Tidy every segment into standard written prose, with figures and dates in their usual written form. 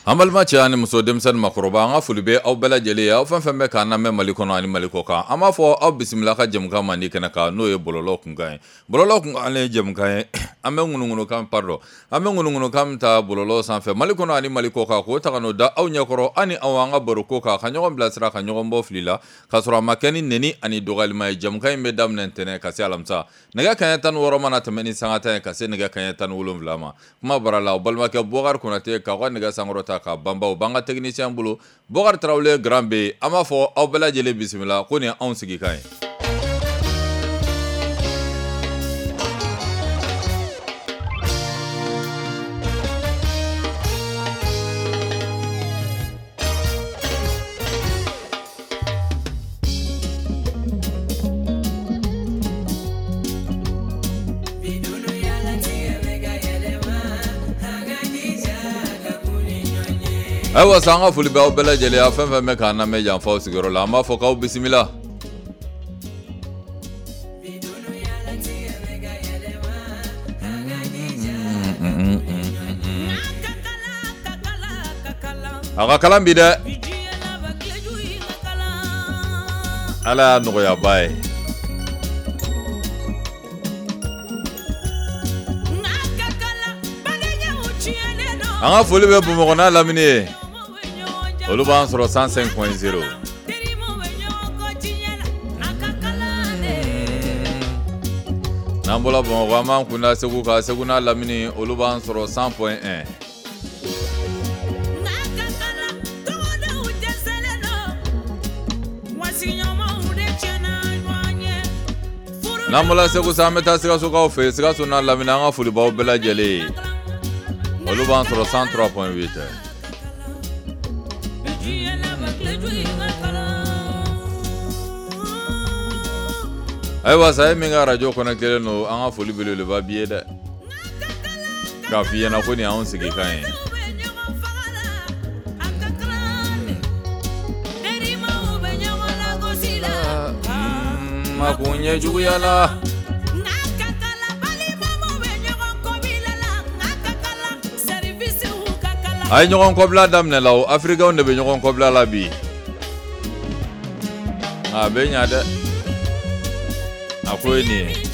Amalma cɛ ani muso denmisɛnnin makɔrɔba an ka foli bɛ aw bɛɛ lajɛlen aw fɛn fɛn bɛ k'an lamɛn Mali kɔnɔ ani Mali kɔ kan an b'a fɔ aw bisimila ka jɛmukan mandi kɛnɛ kan n'o ye bɔlɔlɔ kunkan ye bɔlɔlɔ kunkan ye jɛmukan ye an bɛ ŋunuŋunukan pardon an bɛ ŋunuŋunukan min ta bɔlɔlɔ sanfɛ Mali kɔnɔ ani Mali kɔ kan k'o ta ka n'o da aw ɲɛkɔrɔ ani aw an ka baro ko kan ka ɲɔgɔn bilasira ka ɲɔgɔn bɔ fili la ka sɔrɔ a ma kɛ ni nɛni ani dɔgɔyalima ye jɛmukan in bɛ daminɛ ntɛnɛn ka se alamisa nɛgɛ kanɲɛ 16 mana tɛmɛ ni sanga 10 ka se nɛgɛ kanɲɛ 17 ma kuma bara la balimakɛ Bukari Konate k'aw ka nɛgɛ sankɔrɔta ka banbaw b'an ka technicien bolo Bukari Tarawele Grand B an b'a fɔ aw bɛɛ lajɛlen bisimila ko nin anw sigikan ye. Ayiwa san ka foli bɛ aw bɛɛ lajɛlen a fɛn fɛn bɛ k'an lamɛn yan f'aw sigiyɔrɔ la an b'a fɔ k'aw bisimila. A ka kalan bi dɛ Ala y'a nɔgɔyaba ye. An ka foli bɛ Bamakɔ n'a lamini ye olu b'an sɔrɔ 105.0 n'an bɔra Bamakɔ an b'an kunda Segu kan Segu n'a lamini olu b'an sɔrɔ 100.1 n'an bɔra Segu sa an bɛ taa Sikasokaw fɛ Sikaso n'a lamini an ka foli b'aw bɛɛ lajɛlen ye olu b'an sɔrɔ 103.8 ayiwa sa ye min ka radio connecté no an ka foli belebeleba b'i ye dɛ k'a f'i ɲɛna ko nin y'anw sigikan ye ma kun ɲɛ juguya la a ye ɲɔgɔn kɔbila daminɛ la o Africains de bɛ ɲɔgɔn kɔbila la bi a bɛ ɲa dɛ a ko ye nin ye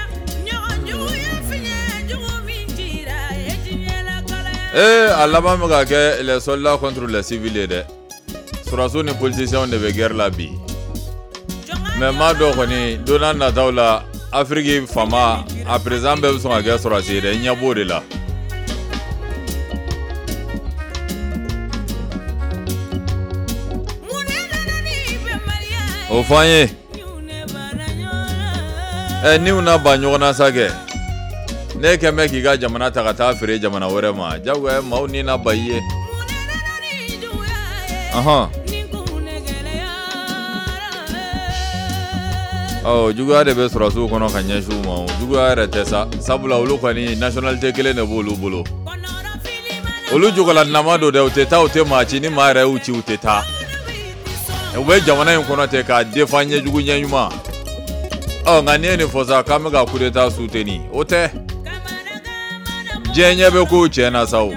a laban bɛ ka kɛ les soldats contre les civils ye dɛ sɔrɔdasiw ni politiciens de bɛ guerre la bi mais maa dɔ kɔni don n'a nataw la Afrique fama a président bɛɛ bɛ sɔn ka kɛ sɔrɔdasi ye dɛ n ɲɛ b'o de la. O fɔ an ye niw na ba ɲɔgɔn na sa kɛ ne kɛn bɛ k'i ka jamana ta ka taa feere jamana wɛrɛ ma jagoya maaw ni na ba i ye juguya de bɛ sɔrɔsiw kɔnɔ ka ɲɛsin u ma juguya yɛrɛ tɛ sa sabula olu kɔni nationalité kelen de b'olu bolo olu jogola nama don dɛ u tɛ taa u tɛ maa ci ni maa yɛrɛ y'u ci u tɛ taa u bɛ jamana in kɔnɔ ten k'a défend ɲɛjugu ɲɛɲuman nka n'i ye nin fɔ sa k'an bɛ ka coup d'état soutenir o tɛ diɲɛ ɲɛ bɛ kow cɛn na sa o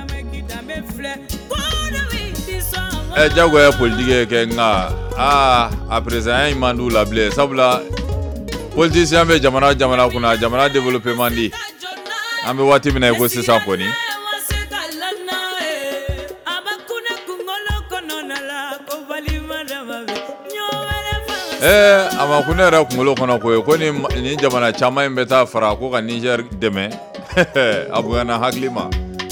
jagoya politique kɛ nka a président in man d'u la bilen sabula politicien bɛ jamana kunna jamana développer man di an bɛ waati min na i ko sisan kɔni a ma kun ne yɛrɛ kunkolo kɔnɔ ko ye ko ni jamana caman in bɛ taa fara ko ka Niger dɛmɛ a bonyana hakili ma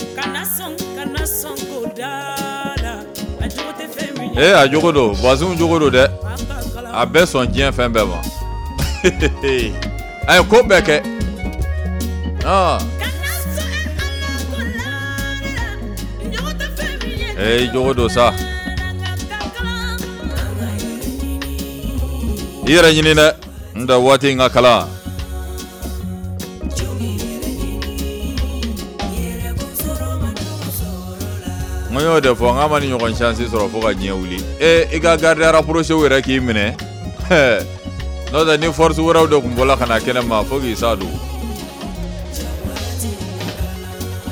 a jogo don Bazoum jogo don dɛ a bɛɛ sɔn diɲɛ fɛn bɛɛ ma a ye ko bɛɛ kɛ jogo don sa i yɛrɛ ɲini dɛ n tɛ waati in ka kalan n y'o de fɔ n k'a ma ni ɲɔgɔn chance sɔrɔ fo ka diɲɛ wuli i ka gardien rapproché yɛrɛ k'i minɛ n'o tɛ ni force wɛrɛw de tun bɔla ka na kɛnɛ ma fo k'i sa don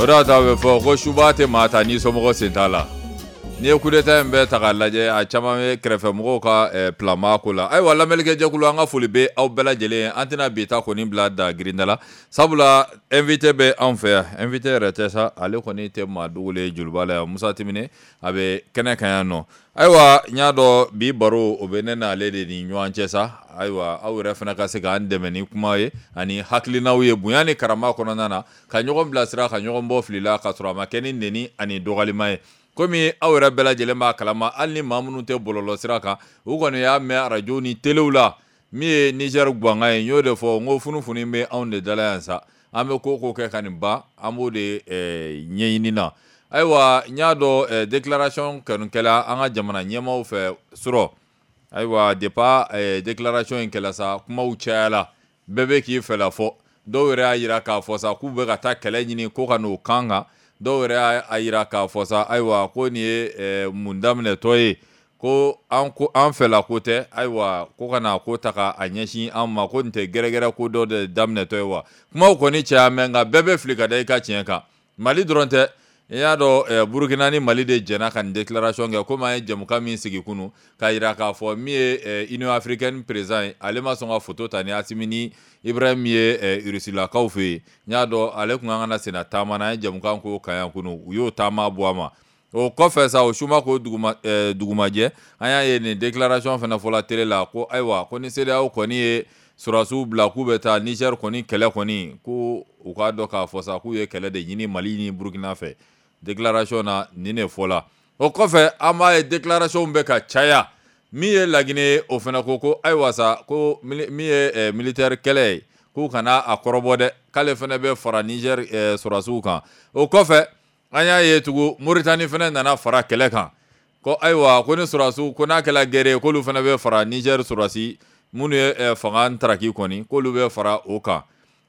o da ta bɛ fɔ ko suba tɛ maa ta ni somɔgɔ sen t'a la ni ye coup d'état in bɛɛ ta k'a lajɛ a caman bɛ kɛrɛfɛmɔgɔw ka plan ko la ayiwa lamɛnnikɛjɛkulu an ka foli bɛ aw bɛɛ lajɛlen an tɛna bi ta kɔni bila da girinda la sabula invité bɛ anw fɛ yan invité yɛrɛ tɛ sa ale kɔni tɛ maa dogolen joliba la yan Musa Timine a bɛ kɛnɛ kan yan nɔ ayiwa n y'a dɔn bi baro o bɛ ne n'ale de ni ɲɔgɔn cɛ sa ayiwa aw yɛrɛ fana ka se k'an dɛmɛ ni kuma ye ani hakilinaw ye bonya ni karama kɔnɔna na ka ɲɔgɔn bilasira ka ɲɔgɔn bɔ fili la ka sɔrɔ a ma kɛ ni nɛni ani dɔgɔlima ye komi aw yɛrɛ bɛɛ lajɛlen b'a kalama hali ni maa minnu tɛ bɔlɔlɔ sira kan u kɔni y'a mɛn arajo ni telew la min ye Niger guwanga ye n y'o de fɔ n ko funufunu bɛ anw de dala yan sa an bɛ ko kɛ ka nin ban an b'o de ɲɛɲini na ayiwa n y'a dɔn déclaration kɔni kɛla an ka jamana ɲɛmaaw fɛ sɔrɔ ayiwa depuis déclaration in kɛla sa kumaw cayala bɛɛ bɛ k'i fɛla fɔ dɔw yɛrɛ y'a jira k'a fɔ sa k'u bɛ ka taa kɛlɛ ɲini ko ka n'o kan kan dɔw yɛrɛ y'a jira k'a fɔ sa ayiwa ko nin ye mun daminɛtɔ ye ko an fɛla ko tɛ ayiwa ko ka na ko ta k'a ɲɛsin an ma ko nin tɛ gɛrɛgɛrɛ ko dɔ de daminɛtɔ ye wa kumaw kɔni caya mɛ nka bɛɛ bɛ fili ka da i ka tiɲɛ kan Mali dɔrɔn tɛ i y'a dɔn Burukina ni Mali de jɛna ka nin déclaration kɛ komi an ye jɛmukan min sigi kunu k'a jira k'a fɔ min ye Union africaine président ye ale ma sɔn ka photo ta ni Asimi ni Ibrahim ye Rusilakaw fɛ yen n y'a dɔn ale tun kan ka na senna taama na an ye jɛmukan k'o kan yan kunu u y'o taama bɔ a ma o kɔfɛ sa o suma k'o dugumajɛ an y'a ye nin déclaration fana fɔla télé la ko ayiwa ko ni CEDEAO kɔni ye surasiw bila k'u bɛ taa Niger kɔni kɛlɛ kɔni ko u k'a dɔn k'a fɔ sa k'u ye kɛlɛ de ɲini Mali ni Burukina fɛ déclaration na nin de fɔla o kɔfɛ an b'a ye déclaration bɛ ka caya min ye laginɛ ye o fana ko ayiwa sa ko min ye militaire kɛlɛ ye k'u kana a kɔrɔbɔ dɛ k'ale fana bɛ fara Niger surasiw kan o kɔfɛ an y'a ye tugun Mauritanie fana nana fara kɛlɛ kan ko ayiwa ko ni surasiw ko n'a kɛla guerre ye k'olu fana bɛ fara Niger surasi minnu ye fanga ntaraki kɔni k'olu bɛ fara o kan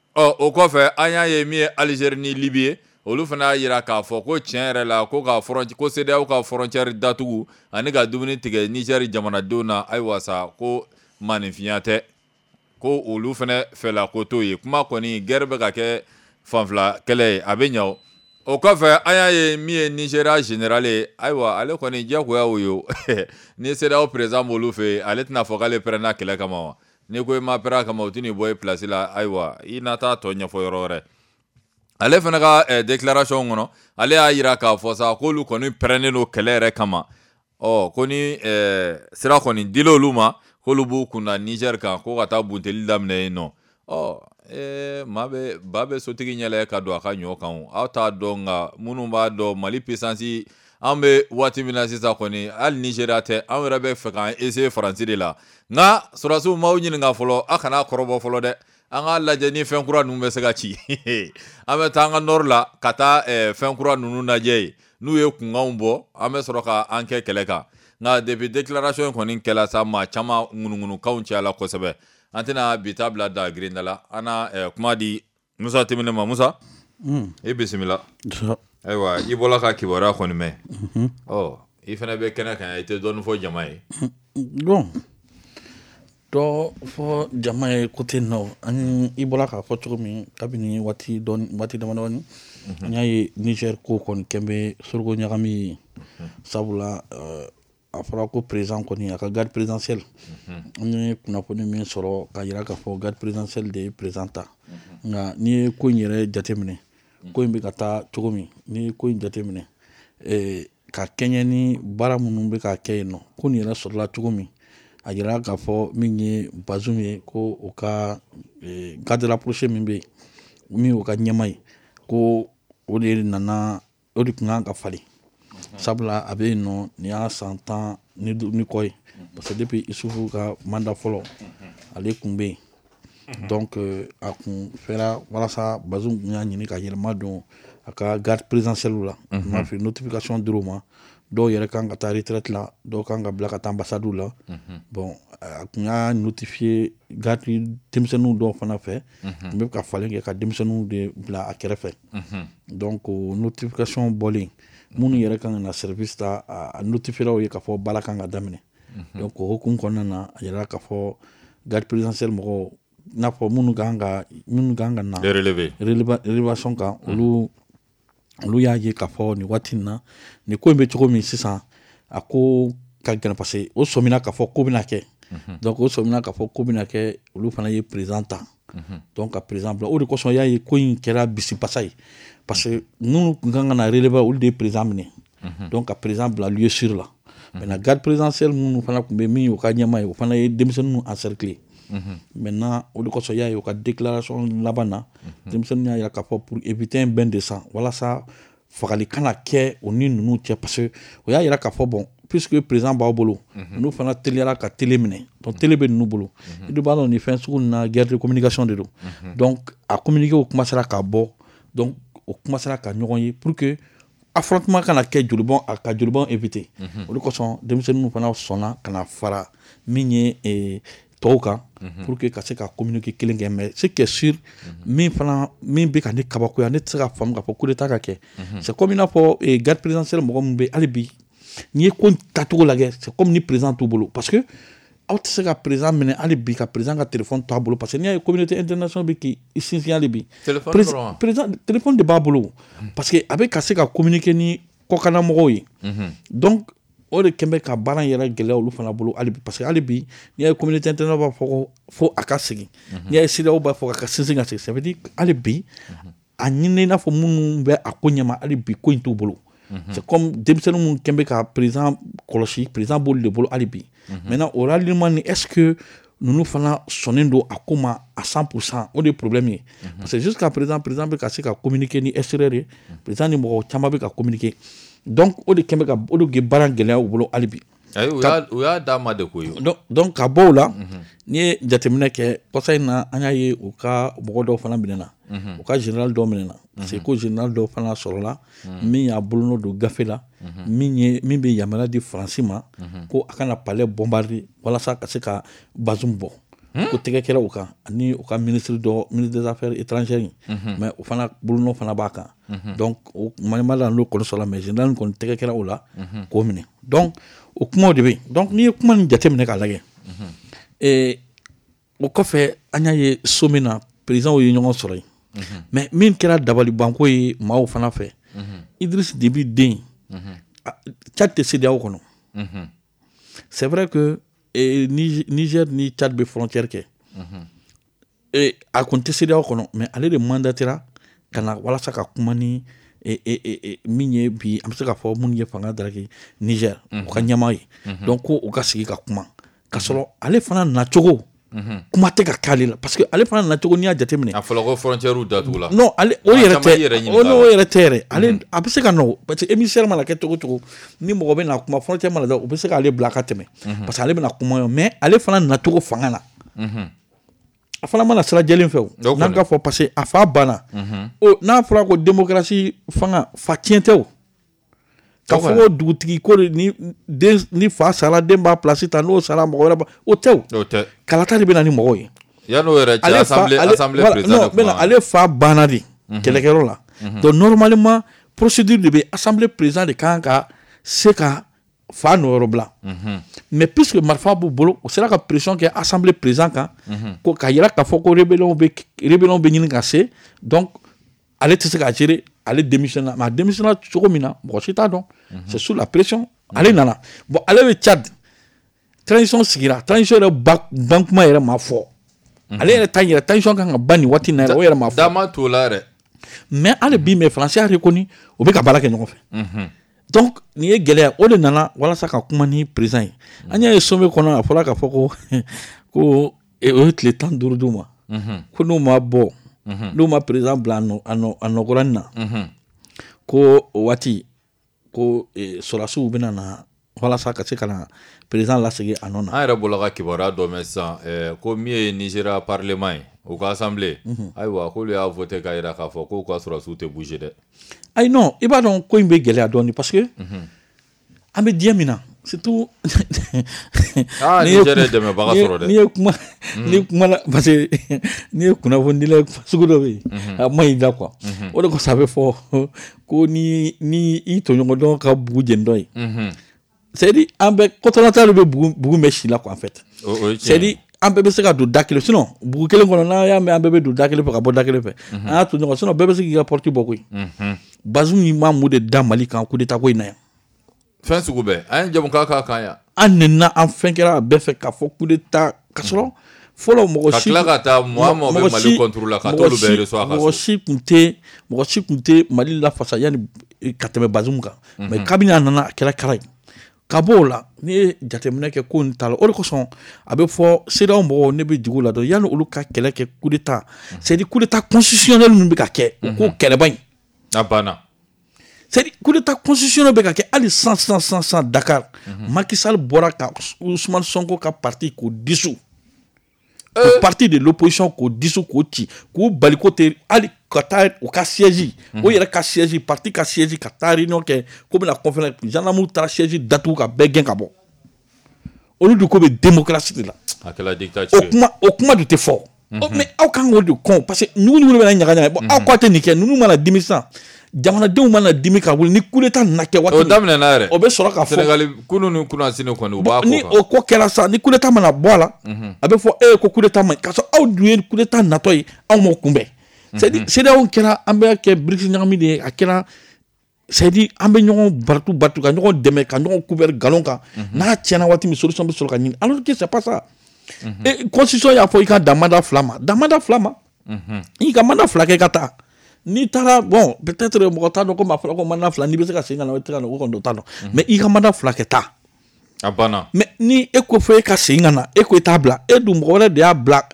o kɔfɛ an y'a ye min ye Algérie ni Libye ye olu fana y'a jira k'a fɔ ko tiɲɛ yɛrɛ la ko ko CEDEAO ka frontière datugu ani ka dumuni tigɛ Niger jamanadenw na ayiwa sa ko maninfinya tɛ ko olu fana fɛla ko t'o ye kuma kɔni guerre bɛ ka kɛ fanfila kɛlɛ ye a bɛ ɲɛ o kɔfɛ an y'a ye min ye Nigéria général ye ayiwa ale kɔni diyagoya o ye ni CEDEAO président b'olu fɛ yen ale tɛna fɔ k'ale pɛrɛnna kɛlɛ kama wa ni ko i ma pɛrɛn kama o tɛ n'i bɔ i place la ayiwa i na taa tɔ ɲɛfɔ yɔrɔ wɛrɛ ale fana ka déclaration kɔnɔ ale y'a jira k'a fɔ sa k'olu kɔni pɛrɛnnen don kɛlɛ yɛrɛ kama ko ni sira kɔni dila olu ma k'olu b'u kunda Niger kan ko ka taa bunteli daminɛ yen nɔ ba bɛ sotigi ɲɛlɛ ka don a ka ɲɔ kan aw t'a dɔn nka minnu b'a dɔn Mali puissance an bɛ waati min na sisan kɔni hali Nigeria tɛ an yɛrɛ bɛ fɛ k'an essayer Faransi de la nka surasiw m'aw ɲininka fɔlɔ a kana kɔrɔbɔ fɔlɔ dɛ an k'a lajɛ ni fɛn kura ninnu bɛ se ka ci an bɛ taa an ka nord la ka taa fɛn kura ninnu lajɛ yen n'u ye kunkanw bɔ an bɛ sɔrɔ ka an kɛ kɛlɛ kan nka depuis déclaration in kɔni kɛla sa maa caman ŋunuŋunukanw cayala kosɛbɛ an tɛna bi ta bila da girinda la an na kuma di Musa Timine ma Musa i bisimila ayiwa i bɔla ka kibaruya kɔni mɛn i fana bɛ kɛnɛ kan i tɛ dɔɔnin fɔ jama ye bon dɔ fɔ jama ye côté nord ani i bɔla k'a fɔ cogo min kabini waati damadɔni n y'a ye Niger ko kɔni kɛn bɛ soroko ɲagami ye sabula a fɔra ko président kɔni a ka garde présidentielle an ye kunnafoni min sɔrɔ k'a jira k'a fɔ garde présidentielle de ye président ta nka n'i ye ko in yɛrɛ jateminɛ ko in bɛ ka taa cogo min n'i ye ko in jateminɛ ka kɛɲɛ ni baara minnu bɛ ka kɛ yen nɔ ko nin yɛrɛ sɔrɔla cogo min a jira k'a fɔ min ye Bazoum ye ko o ka garde rapproché min bɛ yen min o ka ɲɛma ye ko o de nana o de tun kan ka falen sabula a bɛ yen nɔ nin y'a san 10 ni kɔ ye parce que depuis Isufu ka mandat fɔlɔ ale tun bɛ yen donc a kun fɛra walasa Bazoum tun y'a ɲini ka yɛlɛma don a ka garde présidentielle la m'a fɛ notification dir'o ma dɔw yɛrɛ kan ka taa retraite la dɔw kan ka bila ka taa ambassade la bon a kun y'a notifié garde denmisɛnninw dɔw fana fɛ n bɛ ka falen kɛ ka denmisɛnninw de bila a kɛrɛfɛ donc notification bɔlen minnu yɛrɛ kan ka na service ta a notifieraw ye k'a fɔ baara kan ka daminɛ donc o hukumu kɔnɔna na a yɛrɛ k'a fɔ garde présidentielle mɔgɔw n'a fɔ minnu kan ka na relevation kan olu olu y'a ye k'a fɔ nin waati in na nin ko in bɛ cogo min sisan a ko ka gɛlɛn parce que o sɔmina k'a fɔ ko bɛna kɛ donc o sɔmina k'a fɔ ko bɛna kɛ olu fana ye président ta donc ka président bila o de kosɔn y'a ye ko in kɛra bisibasa ye parce que minnu tun kan ka na relever olu de ye président minɛ donc ka président bila lieu sûr la maintenant garde présidentielle minnu fana tun bɛ min y'o ka ɲɛmaa ye o fana ye denmisɛnninw encercler maintenant o de kosɔn y'a ye o ka déclaration laban na denmisɛnninw y'a jira k'a fɔ pour éviter un bain de sang walasa fagali kana kɛ o ni ninnu cɛ parce que o y'a jira k'a fɔ bon puisque président b'aw bolo n'u fana teliyara ka télé minɛ donc télé bɛ ninnu bolo i dun b'a dɔn nin fɛn sugu na guerre de communication de don donc a communiqué o commencera ka bɔ donc o commencera ka ɲɔgɔn ye pour que affrontement kana kɛ jolibɔn a ka jolibɔn éviter o de kosɔn denmisɛnninw fana sɔnna kana fara min ye tɔw kan pour que ka se ka communiquer kelen kɛ mais ce qui est sûr min bɛ ka ne kabakoya ne tɛ se ka faamu k'a fɔ coup d'état ka kɛ c'est comme i n'a fɔ garde présidentielle mɔgɔ min bɛ hali bi n'i ye ko tacogo lajɛ c'est comme ni président t'u bolo parce que aw tɛ se ka président minɛ hali bi ka président ka téléphone to a bolo parce que n'i y'a ye communauté internationale bɛ k'i sinsin hali bi président téléphone de b'a bolo parce que a bɛ ka se ka communiquer ni kɔkanna mɔgɔw ye donc o de kɛn bɛ ka baara yɛrɛ gɛlɛya olu fana bolo hali bi parce que hali bi n'i y'a ye communauté internationale b'a fɔ ko fo a ka segin n'i y'a ye CEDEAO b'a fɔ ka sinsin ka segin ça veut dire hali bi a ɲinina i n'a fɔ minnu bɛ a ko ɲɛma hali bi ko in t'u bolo c'est comme denmisɛnninw minnu kɛn bɛ ka président kɔlɔsi président b'olu de bolo hali bi maintenant o ralliement ni est-ce que ninnu fana sɔnnen don a ko ma à 100% o de ye problème ye parce que jusqu'à présent président bɛ ka se ka communiquer ni extérieur ye président ni mɔgɔ caman bɛ ka communiquer donc o de kɛn bɛ ka o de ye baara gɛlɛya u bolo hali bi u y'a d'a ma de koyi donc ka bɔ o la n'i ye jateminɛ kɛ kɔsa in na an y'a ye u ka mɔgɔ dɔw fana minɛna u ka général dɔw minɛna parce que ko général dɔw fana sɔrɔla min y'a bolonɔ don gafe la min bɛ yamaruya di faransi ma ko a kana palais bombarder walasa ka se ka Bazoum bɔ ko tɛgɛ kɛra u kan ani u ka ministre des affaires étrangères mais o fana bolonɔ fana b'a kan donc o manima la n'o kɔni sɔrɔla mais général kɔni tɛgɛ kɛra o la k'o minɛ donc o kumaw de bɛ yen donc n'i ye kuma nin jateminɛ k'a lajɛ o kɔfɛ an y'a ye so min na président ye ɲɔgɔn sɔrɔ yen mais min kɛra dabalibanko ye maaw fana fɛ Idriss Déby den Tchad tɛ CEDEAO kɔnɔ c'est vrai que Niger ni Tchad bɛ frontière kɛ a kɔni tɛ CEDEAO kɔnɔ mais ale de mandatera ka na walasa ka kuma ni min ye bi an bɛ se k'a fɔ minnu ye fanga daraki Niger u ka ɲɛmaa ye donc ko u ka sigi ka kuma k'a sɔrɔ ale fana nacogo kuma tɛ ka k'ale la parce que ale fana nacogo n'i y'a jateminɛ a fɔra ko frontière datugula non ale o yɛrɛ tɛ yɛrɛ ale a bɛ se ka nɔ parce que émissaire mana kɛ cogo cogo ni mɔgɔ bɛ na kuma frontière mana da u bɛ se k'ale bila ka tɛmɛ parce que ale bɛna kuma ye mais ale fana nacogo fanga na a fana mana sira jɛlen fɛ o n'an ka fɔ parce que a fa banna n'a fɔra ko démocratie fanga fa tiɲɛ tɛ o ka fɔ ko dugutigi ko ni fa sara den b'a place ta n'o sara mɔgɔ wɛrɛ o tɛ o kalata de bɛ na ni mɔgɔw ye yan'o yɛrɛ cɛ assemblée président de kuma ale fa banna de kɛlɛkɛyɔrɔ la donc normalement procédure de bɛ assemblée président de kan ka se ka fa nɔyɔrɔ bila mais puisque marifa b'u bolo o sera ka pression kɛ assemblée président kan ko ka yira k'a fɔ ko rébellion bɛ ɲini ka se donc ale tɛ se ka gérer ale démissionne mais a démissionne cogo min na mɔgɔ si t'a dɔn c'est sous la pression ale nana bon ale bɛ Tchad transition sigira transition yɛrɛ ban kuma yɛrɛ ma fɔ ale yɛrɛ ta yɛrɛ transition kan ka ban nin waati in na yɛrɛ o yɛrɛ ma fɔ dama t'o la yɛrɛ mais hali bi mais français y'a reconnu o bɛ ka baara kɛ ɲɔgɔn fɛ donc nin ye gɛlɛya o de nana walasa ka kuma ni président ye an y'a ye sommet kɔnɔ a fɔra k'a fɔ ko o ye tile 15 d'u ma ko n'u ma bɔ n'u ma président bila a nɔgɔrani na ko o waati ko sɔrɔdasiw bɛna na walasa ka se ka na président lasegin a nɔ na an yɛrɛ bɔra ka kibaruya dɔ mɛn sisan ko min ye Nigéria parlement ye u ka assemblée ayiwa k'olu y'a voté k'a jira k'a fɔ k'u ka sɔrɔdasiw tɛ bouger dɛ ayi non i b'a dɔn ko in bɛ gɛlɛya dɔɔnin parce que an bɛ diɲɛ min na surtout Niger ye dɛmɛbaga sɔrɔ dɛ n'i ye kuma la parce que n'i ye kunnafonidila sugu dɔ bɛ yen a ma ɲi da quoi o de kosɔn a bɛ fɔ ko ni i tɔɲɔgɔn ka bugu jeni dɔ ye c'est à dire an bɛ kɔtɔlata de bɛ bugu bɛ si la quoi en fait c'est à dire an bɛɛ bɛ se ka don da kelen sinon bugu kelen kɔnɔ n'a y'a mɛn an bɛɛ bɛ don da kelen fɛ ka bɔ da kelen fɛ an y'a to ɲɔgɔn sinon bɛɛ bɛ se k'i ka porte bɔ koyi Bazoum ni ma mun de da Mali kan coup d'état ko in na yan fɛn sugu bɛɛ an ye jamukan k'a kan yan an nena an fɛn kɛra a bɛɛ fɛ k'a fɔ coup d'état ka sɔrɔ fɔlɔ mɔgɔ si ka tila ka taa mɔgɔ bɛ Mali contre la ka t'olu bɛɛ reçoit ka so mɔgɔ si kun tɛ Mali lafasa yani ka tɛmɛ Bazoum kan mais kabini a nana a kɛra kara ye ka bɔ o la ni ye jateminɛ kɛ ko nin t'a la o de kosɔn a bɛ fɔ CEDEAO mɔgɔw ne bɛ jigin u la dɔrɔn yanni olu ka kɛlɛ kɛ coup d'état c'est dire coup d'état constitutionnel min bɛ ka kɛ o ko kɛlɛba in a banna c'est dire coup d'état constitutionnel bɛ ka kɛ hali sans Dakar Macky Sall bɔra ka Ousmane Sonko ka parti k'o dissous le parti de l'opposition k'o dissous k'o ci k'o bali ko tɛ hali ka taa u ka siège o yɛrɛ ka siège parti ka siège ka taa réunion kɛ ko bɛna conférence gendarmew taara siège datugu ka bɛɛ gɛn ka bɔ olu de ko bɛ démocratie de la a kɛla dictature o kuma de tɛ fɔ mais aw kan k'o de kɔn parce que nugu bɛna ɲagaɲaga bon aw k'a tɛ nin kɛ ninnu mana dimi sisan jamanadenw mana dimi ka wuli ni coup d'état nana kɛ waati o daminɛna yɛrɛ o bɛ sɔrɔ ka fɔ Sénégal kunun ni kunnasini kɔni u b'a ko ni o ko kɛra sa ni coup d'état mana bɔ a la a bɛ fɔ ko coup d'état man ɲi k'a sɔrɔ aw dun ye coup d'état natɔ ye aw m'o kunbɛn CEDEAO kɛra an bɛ kɛ BRICS ɲagami de ye a kɛra c'est dire an bɛ ɲɔgɔn batu ka ɲɔgɔn dɛmɛ ka ɲɔgɔn couvert galon kan n'a tiɲɛna waati min solution bɛ sɔrɔ ka ɲini alors que c'est pas ça constitution y'a fɔ i ka dan mandat 2 ma i ka mandat 2 kɛ ka taa n'i taara bon peut-être mɔgɔ t'a dɔn ko maa fɔra ko mandat 2 n'i bɛ se ka segin ka na o tɛ ka na o kɔni t'a dɔn mais i ka mandat 2 kɛ taa a banna mais ni e ko fɔ e ka segin ka na e ko i t'a bila e dun mɔgɔ wɛrɛ de y'a bila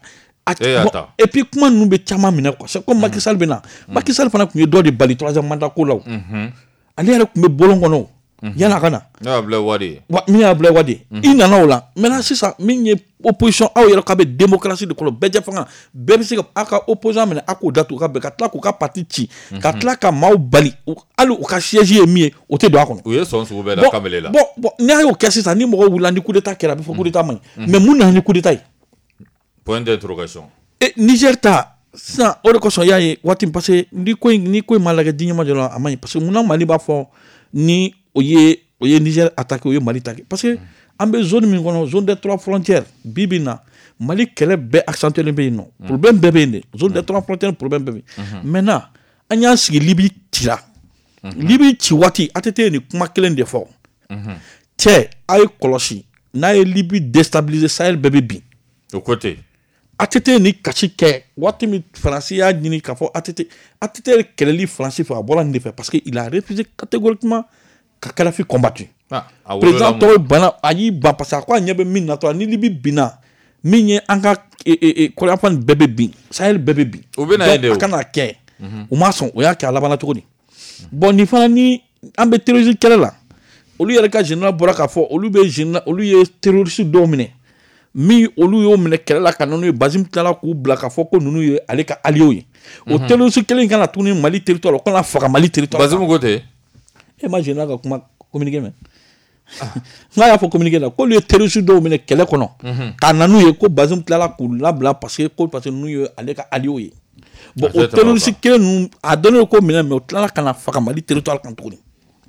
et puis kuma ninnu bɛ caman minɛ quoi c'est comme Macky Sall bɛ na Macky Sall fana tun ye dɔ de bali 3e mandat ko la o ale yɛrɛ tun bɛ bɔlɔn kɔnɔ yanni a ka na ne y'a bila wari min y'a bila wari i nana o la maintenant sisan min ye opposition aw yɛrɛ k'a bɛ démocratie de kɔnɔ bɛɛ jɛ fanga bɛɛ bɛ se ka aw ka opposant minɛ a k'o datugu ka bɛn ka tila k'u ka parti ci ka tila ka maaw bali hali u ka siège ye min ye o tɛ don a kɔnɔ u ye sɔn sugu bɛɛ da kamalen la bon n'a y'o kɛ sisan ni mɔgɔ wulila ni coup d'état kɛra a bɛ fɔ coup d'état man ɲi mais mun nana ni coup d'état ye point d'interrogation Niger ta sisan o de kosɔn y'a ye waati parce que ni ko in ma lajɛ diɲɛma jɔ la a man ɲi parce que munna Mali b'a fɔ ni o ye Niger attaqué o ye Mali attaqué parce que an bɛ zone min kɔnɔ zone des 3 frontières bi bi in na Mali kɛlɛ bɛɛ accentué bɛ yen nɔ problème bɛɛ bɛ yen de zone des 3 frontières problème bɛɛ bɛ yen maintenant an y'an sigi Libi cira Libi ci waati ATT ni kuma kelen de fɔ cɛ a ye kɔlɔsi n'a ye Libi déstabiliser Sahel bɛɛ bɛ bin o côté ATT ni kasi kɛ waati min Faransi y'a ɲini k'a fɔ ATT kɛlɛli Faransi fɛ a bɔra nin de fɛ parce que il a refusé catégoriquement ka Kadhafi combattu président tɔgɔ bana a y'i ban parce que a ko a ɲɛ bɛ min natɔ ni Libi binna min ye an ka kɔrɔyanfan bɛɛ bɛ bin Sahel bɛɛ bɛ bin donc a kana kɛ u m'a sɔn o y'a kɛ a labanna cogo di bon nin fana ni an bɛ terrorisme kɛlɛ la olu yɛrɛ ka général bɔra k'a fɔ olu ye terroriste dɔw minɛ min olu y'o minɛ kɛlɛ la ka n'u ye Bazoum tilala k'u bila k'a fɔ ko ninnu ye ale ka alliés ye o terroriste kelen kana tuguni Mali territoire la o kana faga Mali territoire Bazoum ko ten ma général ka kuma communiqué mɛn n'a y'a fɔ communiqué la k'olu ye terroriste dɔw minɛ kɛlɛ kɔnɔ ka na n'u ye ko Bazoum tilala k'u labila parce que ninnu ye ale ka alliés ye bon o terroriste kelen ninnu a dɔnnen ko minɛ mais o tilala ka na faga Mali territoire kan tuguni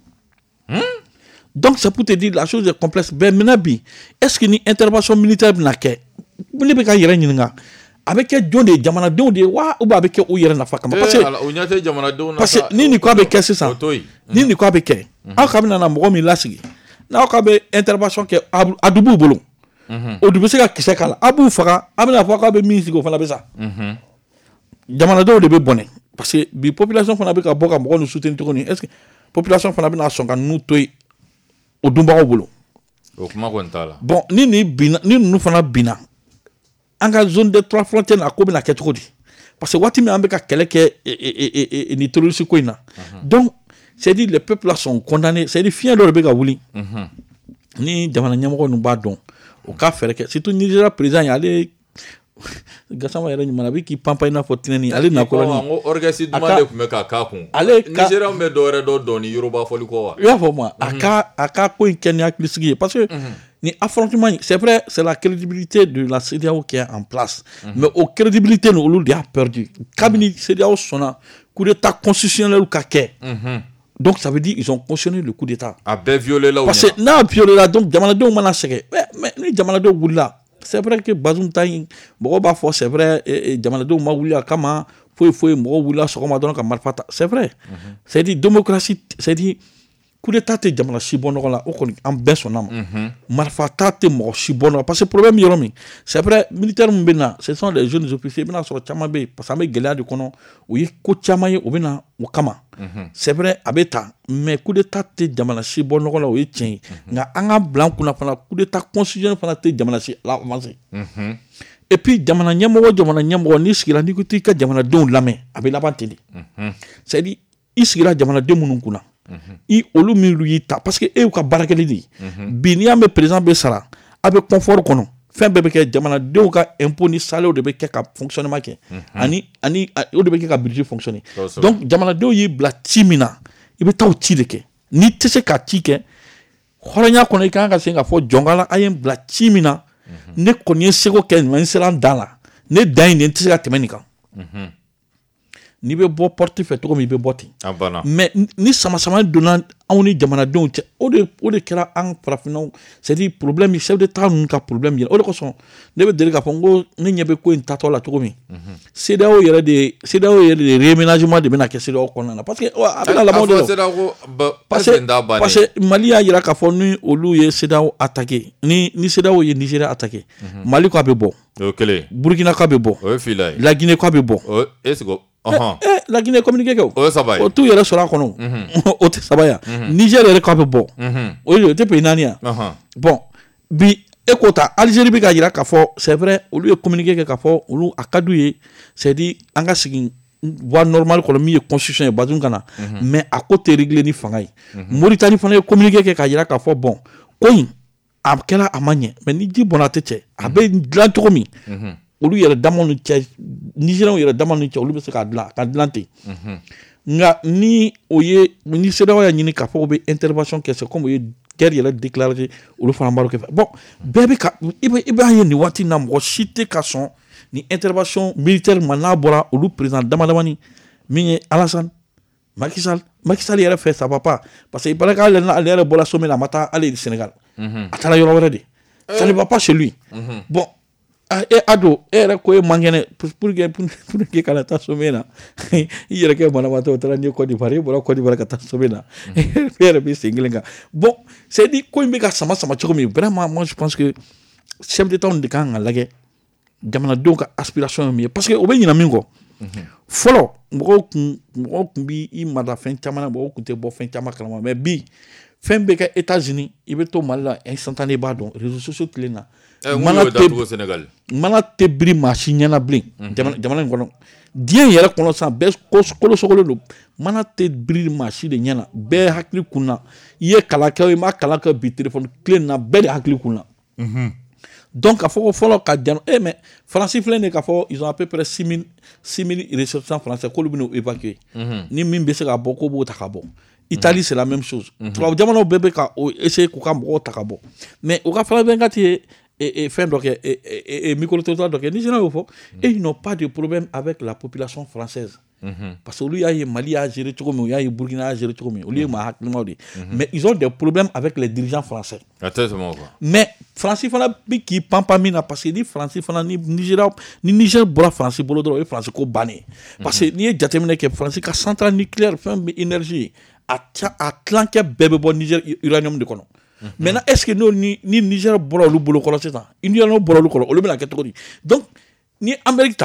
donc c'est pour te dire la chose est complexe ben maintenant bi est-ce que ni intervention militaire bɛna kɛ ne bɛ ka yɛrɛ ɲininka a bɛ kɛ jɔn de ye jamanadenw de ye wa ou bien a bɛ kɛ u yɛrɛ nafa kama parce que ni nin ko a bɛ kɛ sisan ni nin ko a bɛ kɛ aw ka bɛna na mɔgɔ min lasigi n'aw ka bɛ intervention kɛ a du b'u bolo o du bɛ se ka kisɛ k'a la a b'u faga a bɛna fɔ k'aw bɛ min sigi o fana bɛ sa jamanadenw de bɛ bɔnɛ parce que bi population fana bɛ ka bɔ ka mɔgɔ ninnu soutenir tuguni est-ce que population fana bɛna sɔn ka ninnu to yen o dunbagaw bolo o kuma kɔni t'a la bon ni ninnu fana binna an ka zone des 3 frontières a ko bɛna kɛ cogo di parce que waati min an bɛ ka kɛlɛ kɛ ni terroriste ko in na donc c'est dire les peuples là sont condamnés c'est dire fiɲɛ dɔ de bɛ ka wuli ni jamana ɲɛmɔgɔ ninnu b'a dɔn o ka fɛɛrɛ kɛ surtout Nigeria président ye ale Gassama yɛrɛ ɲuman a bɛ k'i panpa i n'a fɔ tinɛni ale nakɔrɔni ko orgasi duman de tun bɛ k'a k'a kun Nigérian bɛ dɔwɛrɛ dɔn ni Yoruba fɔli kɔ wa i y'a fɔ ma a ka ko in kɛ ni hakilisigi ye parce que ni affrontement c'est vrai c'est la crédibilité de la CEDEAO qui est en place mais o crédibilité ni olu de y'a perdu kabini CEDEAO sɔnna coup d'état constitutionnel ka kɛ donc ça veut dire ils ont cautionné le coup d'état a bɛɛ violé la parce que n'a violé la donc jamanadenw mana sɛgɛn mais ni jamanadenw wulila c'est vrai que Bazoum ta in mɔgɔ b'a fɔ c'est vrai jamanadenw ma wuli a kama foyi mɔgɔ wulila sɔgɔma dɔrɔn ka marifa ta c'est vrai c'est dire démocratie c'est dire coup d'état tɛ jamana si bɔ nɔgɔ la o kɔni an bɛɛ sɔnna ma marifa ta tɛ mɔgɔ si bɔ nɔgɔ parce que problème yɔrɔ min c'est vrai militaire min bɛ na ce sont les jeunes officiers i bɛna sɔrɔ caman bɛ yen parce que an bɛ gɛlɛya de kɔnɔ o ye ko caman ye o bɛ na o kama c'est vrai a bɛ ta mais coup d'état tɛ jamana si bɔ nɔgɔ la o ye tiɲɛ ye nka an ka bila an kunna fana coup d'état constitutionnel fana tɛ jamana si la avancé et puis jamana ɲɛmɔgɔ n'i sigira n'i ko i ka jamanadenw lamɛn a bɛ laban ten de c'est à dire i sigira jamanaden minnu kunna i olu minnu y'i ta parce que e y'u ka baarakɛli de ye bi n'i y'a mɛn président bɛ sara a bɛ confort kɔnɔ fɛn bɛɛ bɛ kɛ jamanadenw ka impôt ni salaire de bɛ kɛ ka fonctionnement kɛ ani o de bɛ kɛ ka budget fonctionner donc jamanadenw y'i bila ci min na i bɛ taa o ci de kɛ n'i tɛ se ka ci kɛ hɔrɔnya kɔnɔ i kan ka se ka fɔ jɔnkala a ye n bila ci min na ne kɔni ye seko kɛ nin sera n dan la ne dan in de n tɛ se ka tɛmɛ nin kan n'i bɛ bɔ porte fɛ cogo min i bɛ bɔ ten mais ni sama donna anw ni jamanadenw cɛ o de kɛra an farafinnaw c'est à dire problème chef d'état ninnu ka problème yɛrɛ o de kosɔn ne bɛ deli k'a fɔ n ko ne ɲɛ bɛ ko in tatɔ la cogo min CEDEAO yɛrɛ de réaménagement de bɛna kɛ CEDEAO kɔnɔna na parce que a bɛna laban de la parce que Mali y'a jira k'a fɔ ni olu ye CEDEAO attaqué ni CEDEAO ye Nigeria attaqué Mali k'a bɛ bɔ Burkina k'a bɛ bɔ La Guinée k'a bɛ bɔ La Guinée communiqué kɛ o t'u yɛrɛ sɔrɔ a kɔnɔ o tɛ saba ya Niger yɛrɛ k'a bɛ bɔ o tɛ pays naani ya bon bi e ko ta Algérie bɛ ka jira k'a fɔ c'est vrai olu ye communiqué kɛ k'a fɔ olu a ka d'u ye c'est dire an ka sigi voie normale kɔnɔ min ye constitution ye Bazoum ka na mais a ko tɛ réglé ni fanga ye Mauritanie fana ye communiqué kɛ k'a jira k'a fɔ bon ko in a kɛra a ma ɲɛ mais ni ji bɔnna a tɛ cɛ a bɛ dilan cogo min olu yɛrɛ dama ni cɛ Nigériens yɛrɛ dama ni cɛ olu bɛ se ka dilan ten nka ni o ye ni CEDEAO y'a ɲini k'a fɔ o bɛ intervention kɛ c'est comme o ye guerre yɛrɛ déclaré olu fana b'a kɛ bon bɛɛ bɛ ka i b'a ye nin waati in na mɔgɔ si tɛ ka sɔn ni intervention militaire ma n'a bɔra olu président damadamani min ye Alassane Macky Sall yɛrɛ fɛ ça va pas parce que il paraît qu'ale yɛrɛ bɔra sommet la a ma taa hali Sénégal a taara yɔrɔ wɛrɛ de ça ne va pas chez lui bon ado yɛrɛ ko ye man kɛnɛ pour que kana taa sommet na i yɛrɛ kɛ banabaatɔ o taara ni Côte d'Ivoire i bɔra Côte d'Ivoire ka taa sommet na e yɛrɛ bɛ sen kelen kan bon c'est dire ko in bɛ ka sama cogo min vraiment moi je pense que chef d'état de kan ka lajɛ jamanadenw ka aspiration ye min ye parce que o bɛ ɲina min kɔ fɔlɔ mɔgɔw kun bi i mada fɛn caman na mɔgɔw kun tɛ bɔ fɛn caman kalama mais bi fɛn bɛ kɛ États-Unis i bɛ to Mali la instantané b'a dɔn réseaux sociaux tile na mana tɛ biri maa si ɲɛna bilen jamana in kɔnɔ diɲɛ yɛrɛ kɔnɔ sisan bɛɛ kolosogolen don mana tɛ biri maa si de ɲɛna bɛɛ hakili kun na i ye kalan kɛ i ma kalan kɛ bi téléphone clé na bɛɛ de hakili kun na donc k'a fɔ ko fɔlɔ ka jan mais Faransi filɛ nin k'a fɔ ils ont à peu près 6000 ressortissants français k'olu bɛna évacuer ni min bɛ se ka bɔ k'o b'o ta ka bɔ Italie c'est la même chose tubabu jamanaw bɛɛ bɛ ka essayer k'u ka mɔgɔw ta ka bɔ mais u ka fana bɛ ka ti fɛn dɔ kɛ micro-trottoir dɔ kɛ Nigériens y'o fɔ et ils n'ont pas de problème avec la population française parce que olu y'a ye Mali y'a géré cogo min u y'a ye Burkina y'a géré cogo min olu ye maa hakilimaw de mais ils ont des problèmes avec les dirigeants français mais Faransi fana bɛ k'i panpan min na parce que ni Faransi fana ni Niger bɔra Faransi bolo dɔrɔn o ye Faransi ko bannen parce que n'i ye jateminɛ kɛ Faransi ka centrale nucléaire fɛn bɛ énergie a tilancɛ bɛɛ bɛ bɔ Niger uranium de kɔnɔ maintenant est-ce que ni Niger bɔra olu bolo kɔrɔ sisan uranium bɔra olu kɔrɔ olu bɛna kɛ cogo di donc ni Amérique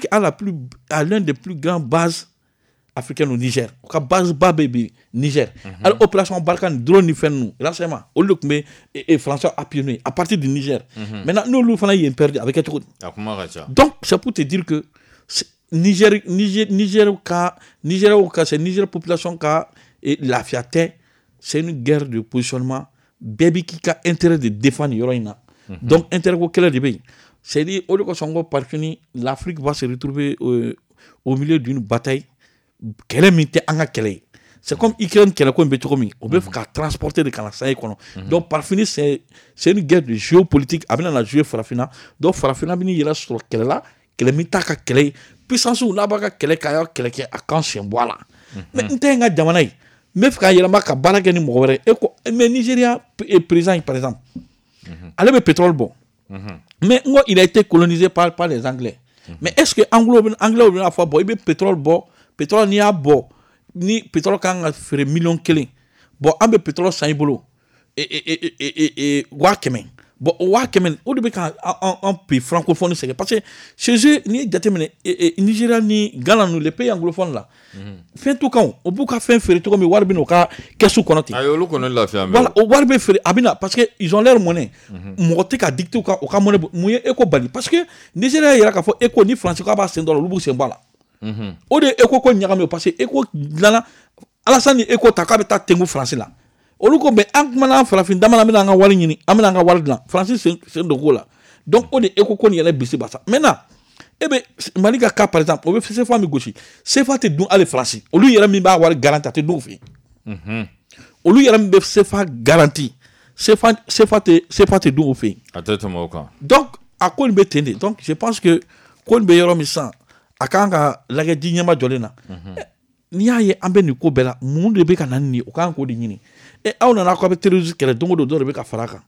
a l'un des plus grandes bases africaines au Niger o ka base ba bɛ bi Niger hali opération Barkhane drone ni fɛn ninnu renseignement olu de tun bɛ français appuyé à partir du Niger maintenant n'olu fana ye perdu a bɛ kɛ cogo di donc c'est pour te dire que Niger ka c'est Niger population ka lafiya tɛ c'est une guerre de positionnement bɛɛ bɛ k'i ka intérêt de défendre yɔrɔ in na donc intérêt ko kɛlɛ de bɛ yen c'est dire o de kosɔn ko par fini l'Afrique va se retrouver au milieu d'une bataille kɛlɛ min tɛ an ka kɛlɛ ye c'est comme Ukraine kɛlɛ ko in bɛ cogo min o bɛ fɛ ka transporter de ka na sahel kɔnɔ donc par fini c'est une guerre de géopolitique a bɛna na jouer farafinna donc farafinna bɛ n'i yɛrɛ sɔrɔ kɛlɛ la kɛlɛ min t'a ka kɛlɛ ye puissance n'a b'a ka kɛlɛ kɛ a y'a kɛlɛ kɛ a kan siɲɛ bɔ a la mais n tɛ n ka jamana ye n bɛ fɛ ka yɛlɛma ka baara kɛ ni mɔgɔ wɛrɛ mais Nigeria président par exemple ale bɛ pétrole bɔ Mais il a été colonisé par les Anglais. Mais est-ce que Anglais a fait bon, il y a pétrole ni a bon, ni pétrole quand a fait million kelen. Bon, un pétrole sans ibolo. Et Wakemen. Bon, Wakemen, au début quand un pays francophone c'est parce que chez eux ni déterminé Nigeria ni Ghana nous les pays anglophones là. Fin tout quand au bout qu'a fait faire tout comme warbi no ka kesu konati. Ayo lu kono la fait. Voilà, au warbi faire abina parce que ils ont leur monnaie. Moté ka dicté au ka monnaie moyen éco bali parce que Nigeria yara ka fo éco ni français ka ba $100 lu bu $100 là. Au de éco ko nyagame parce que éco lana Alassane éco ta ka beta tengu français là. Olu ko be ankmana farafin damana mina nga wali nyini amina nga wali lan français c'est de go là. Donc on est éco ko ni yala bisi basa. Maintenant Malika ka par exemple on veut faire famille gauche c'est fa te dun ale français olu yara mi ba wari garantie te dun fi olu yara mi be c'est fa garantie c'est fa te dun fi atete moka donc a ko be tende donc je pense que ko be yoro mi san akanga lage di nyama jolena ni aye ambe ni ko bela mun de be kana ni o kan ko di nyini aw nana ko be terroriste kele dongo do be ka faraka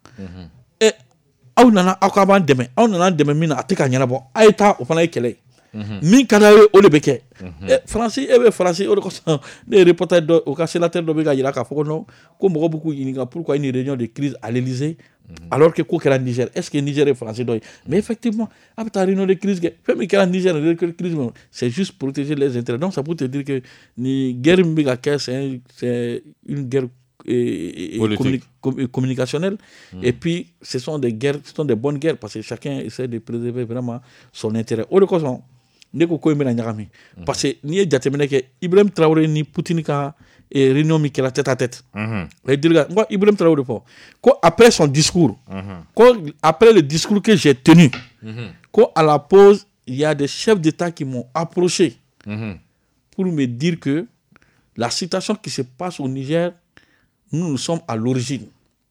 aw nana aw ka ban dɛmɛ aw nana dɛmɛ min na a tɛ ka ɲɛnabɔ a ye taa o fana ye kɛlɛ ye min ka d'a ye o de bɛ kɛ faransi e bɛ faransi o de kosɔn ne ye reporter dɔ o ka sénateur dɔ bɛ ka jira k'a fɔ ko non ko mɔgɔw bɛ k'u ɲininka pourquoi une réunion de crise à l'Élysée alors que ko kɛra Niger est-ce que Niger ye faransi dɔ ye mais effectivement a bɛ taa réunion de crise kɛ fɛn min kɛra Niger crise c'est juste protéger les intérêts donc ça peut te dire que ni guerre min bɛ ka kɛ c'est une guerre communicationnel et puis ce sont des guerres, ce sont des bonnes guerres parce que chacun essaie de préserver vraiment son intérêt. Au cause ne ko ko mena nyagami parce que ni e jatemene ke Ibrahim Traoré ni Poutine ka réunion mi kela tête à tête. Et dire moi Ibrahim Traoré ko après son discours ko après le discours que j'ai tenu ko à la pause il y a des chefs d'État qui m'ont approché pour me dire que la situation qui se passe au Niger nous sommes à l'origine.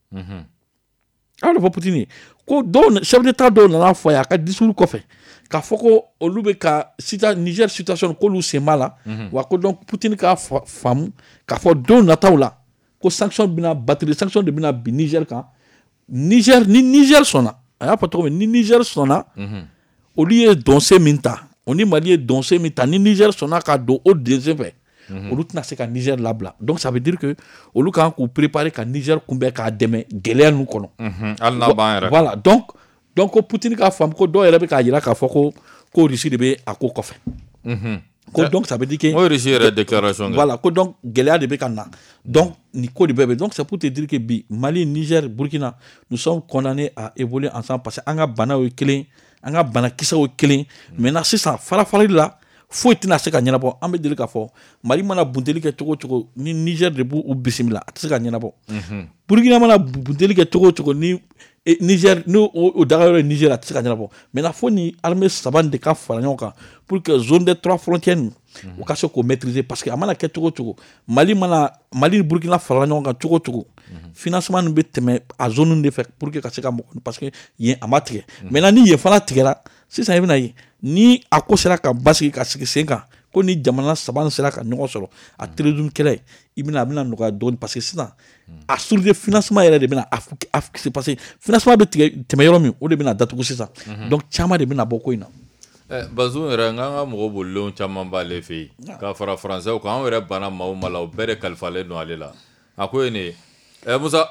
Alors, Poutine, quand chef d'État donne la foi, il y a discours qu'on fait. Quand faut au lube ka Niger situation ko lu semala, wa ko donc Poutine ka femme, quand faut donne la taula, ko sanction bina batterie sanction de bina Niger ka Niger ni Niger sona. Aya pas trop ni Niger sona. Au lieu danser minta, on est marié danser minta ni Niger sona ka do au deuxième fait. Olu tena se ka Niger labla donc ça veut dire que olu kan ko préparer ka Niger kunbɛ ka dɛmɛ gɛlɛya nu kɔnɔ voilà donc Poutine ka fam ko dɔ yɛrɛ bɛ ka yira k'a fɔ ko Russie de bɛ a ko kɔfɛ ko donc ça veut dire que Russie yɛrɛ déclaration voilà ko donc gɛlɛya de bɛ ka na donc ni ko de bɛ bɛ donc c'est pour te dire que bi Mali Niger Burkina nous sommes condamnés à évoluer ensemble parce que an ka bana ye kelen an ka bana kisɛw ye kelen maintenant sisan farafari la foyi tɛna se ka ɲɛnabɔ an bɛ deli k'a fɔ Mali mana bunteli kɛ cogo cogo ni Niger de b'u bisimila a tɛ se ka ɲɛnabɔ Burkina mana bunteli kɛ cogo cogo ni Niger ni o daga yɔrɔ ye Niger a tɛ se ka ɲɛnabɔ maintenant fo ni armée saba de ka fara ɲɔgɔn kan pour que zone des 3 frontières o ka se k'o maîtriser parce que a mana kɛ cogo cogo Mali ni Burkina fara ɲɔgɔn kan cogo cogo financement bɛ tɛmɛ a zone de fɛ pour que ka se ka mɔgɔ parce que yen a ma tigɛ maintenant ni yen fana tigɛra sisan i bɛna ye ni a ko sera ka basigi ka sigi sen kan ko ni jamana saba sera ka ɲɔgɔn sɔrɔ a terrorisme kɛlɛ i bɛna nɔgɔya dɔɔni parce que sisan a source de financement yɛrɛ de bɛna c'est parce que financement bɛ tɛmɛ yɔrɔ min o de bɛna datugu sisan donc caman de bɛna bɔ ko in na. Bazoum yɛrɛ n ka mɔgɔ bolilenw caman b'ale fɛ yen k'a fara français kan anw yɛrɛ banna maa o maa la o bɛɛ de kalifalen don ale la a ko ye nin ye Musa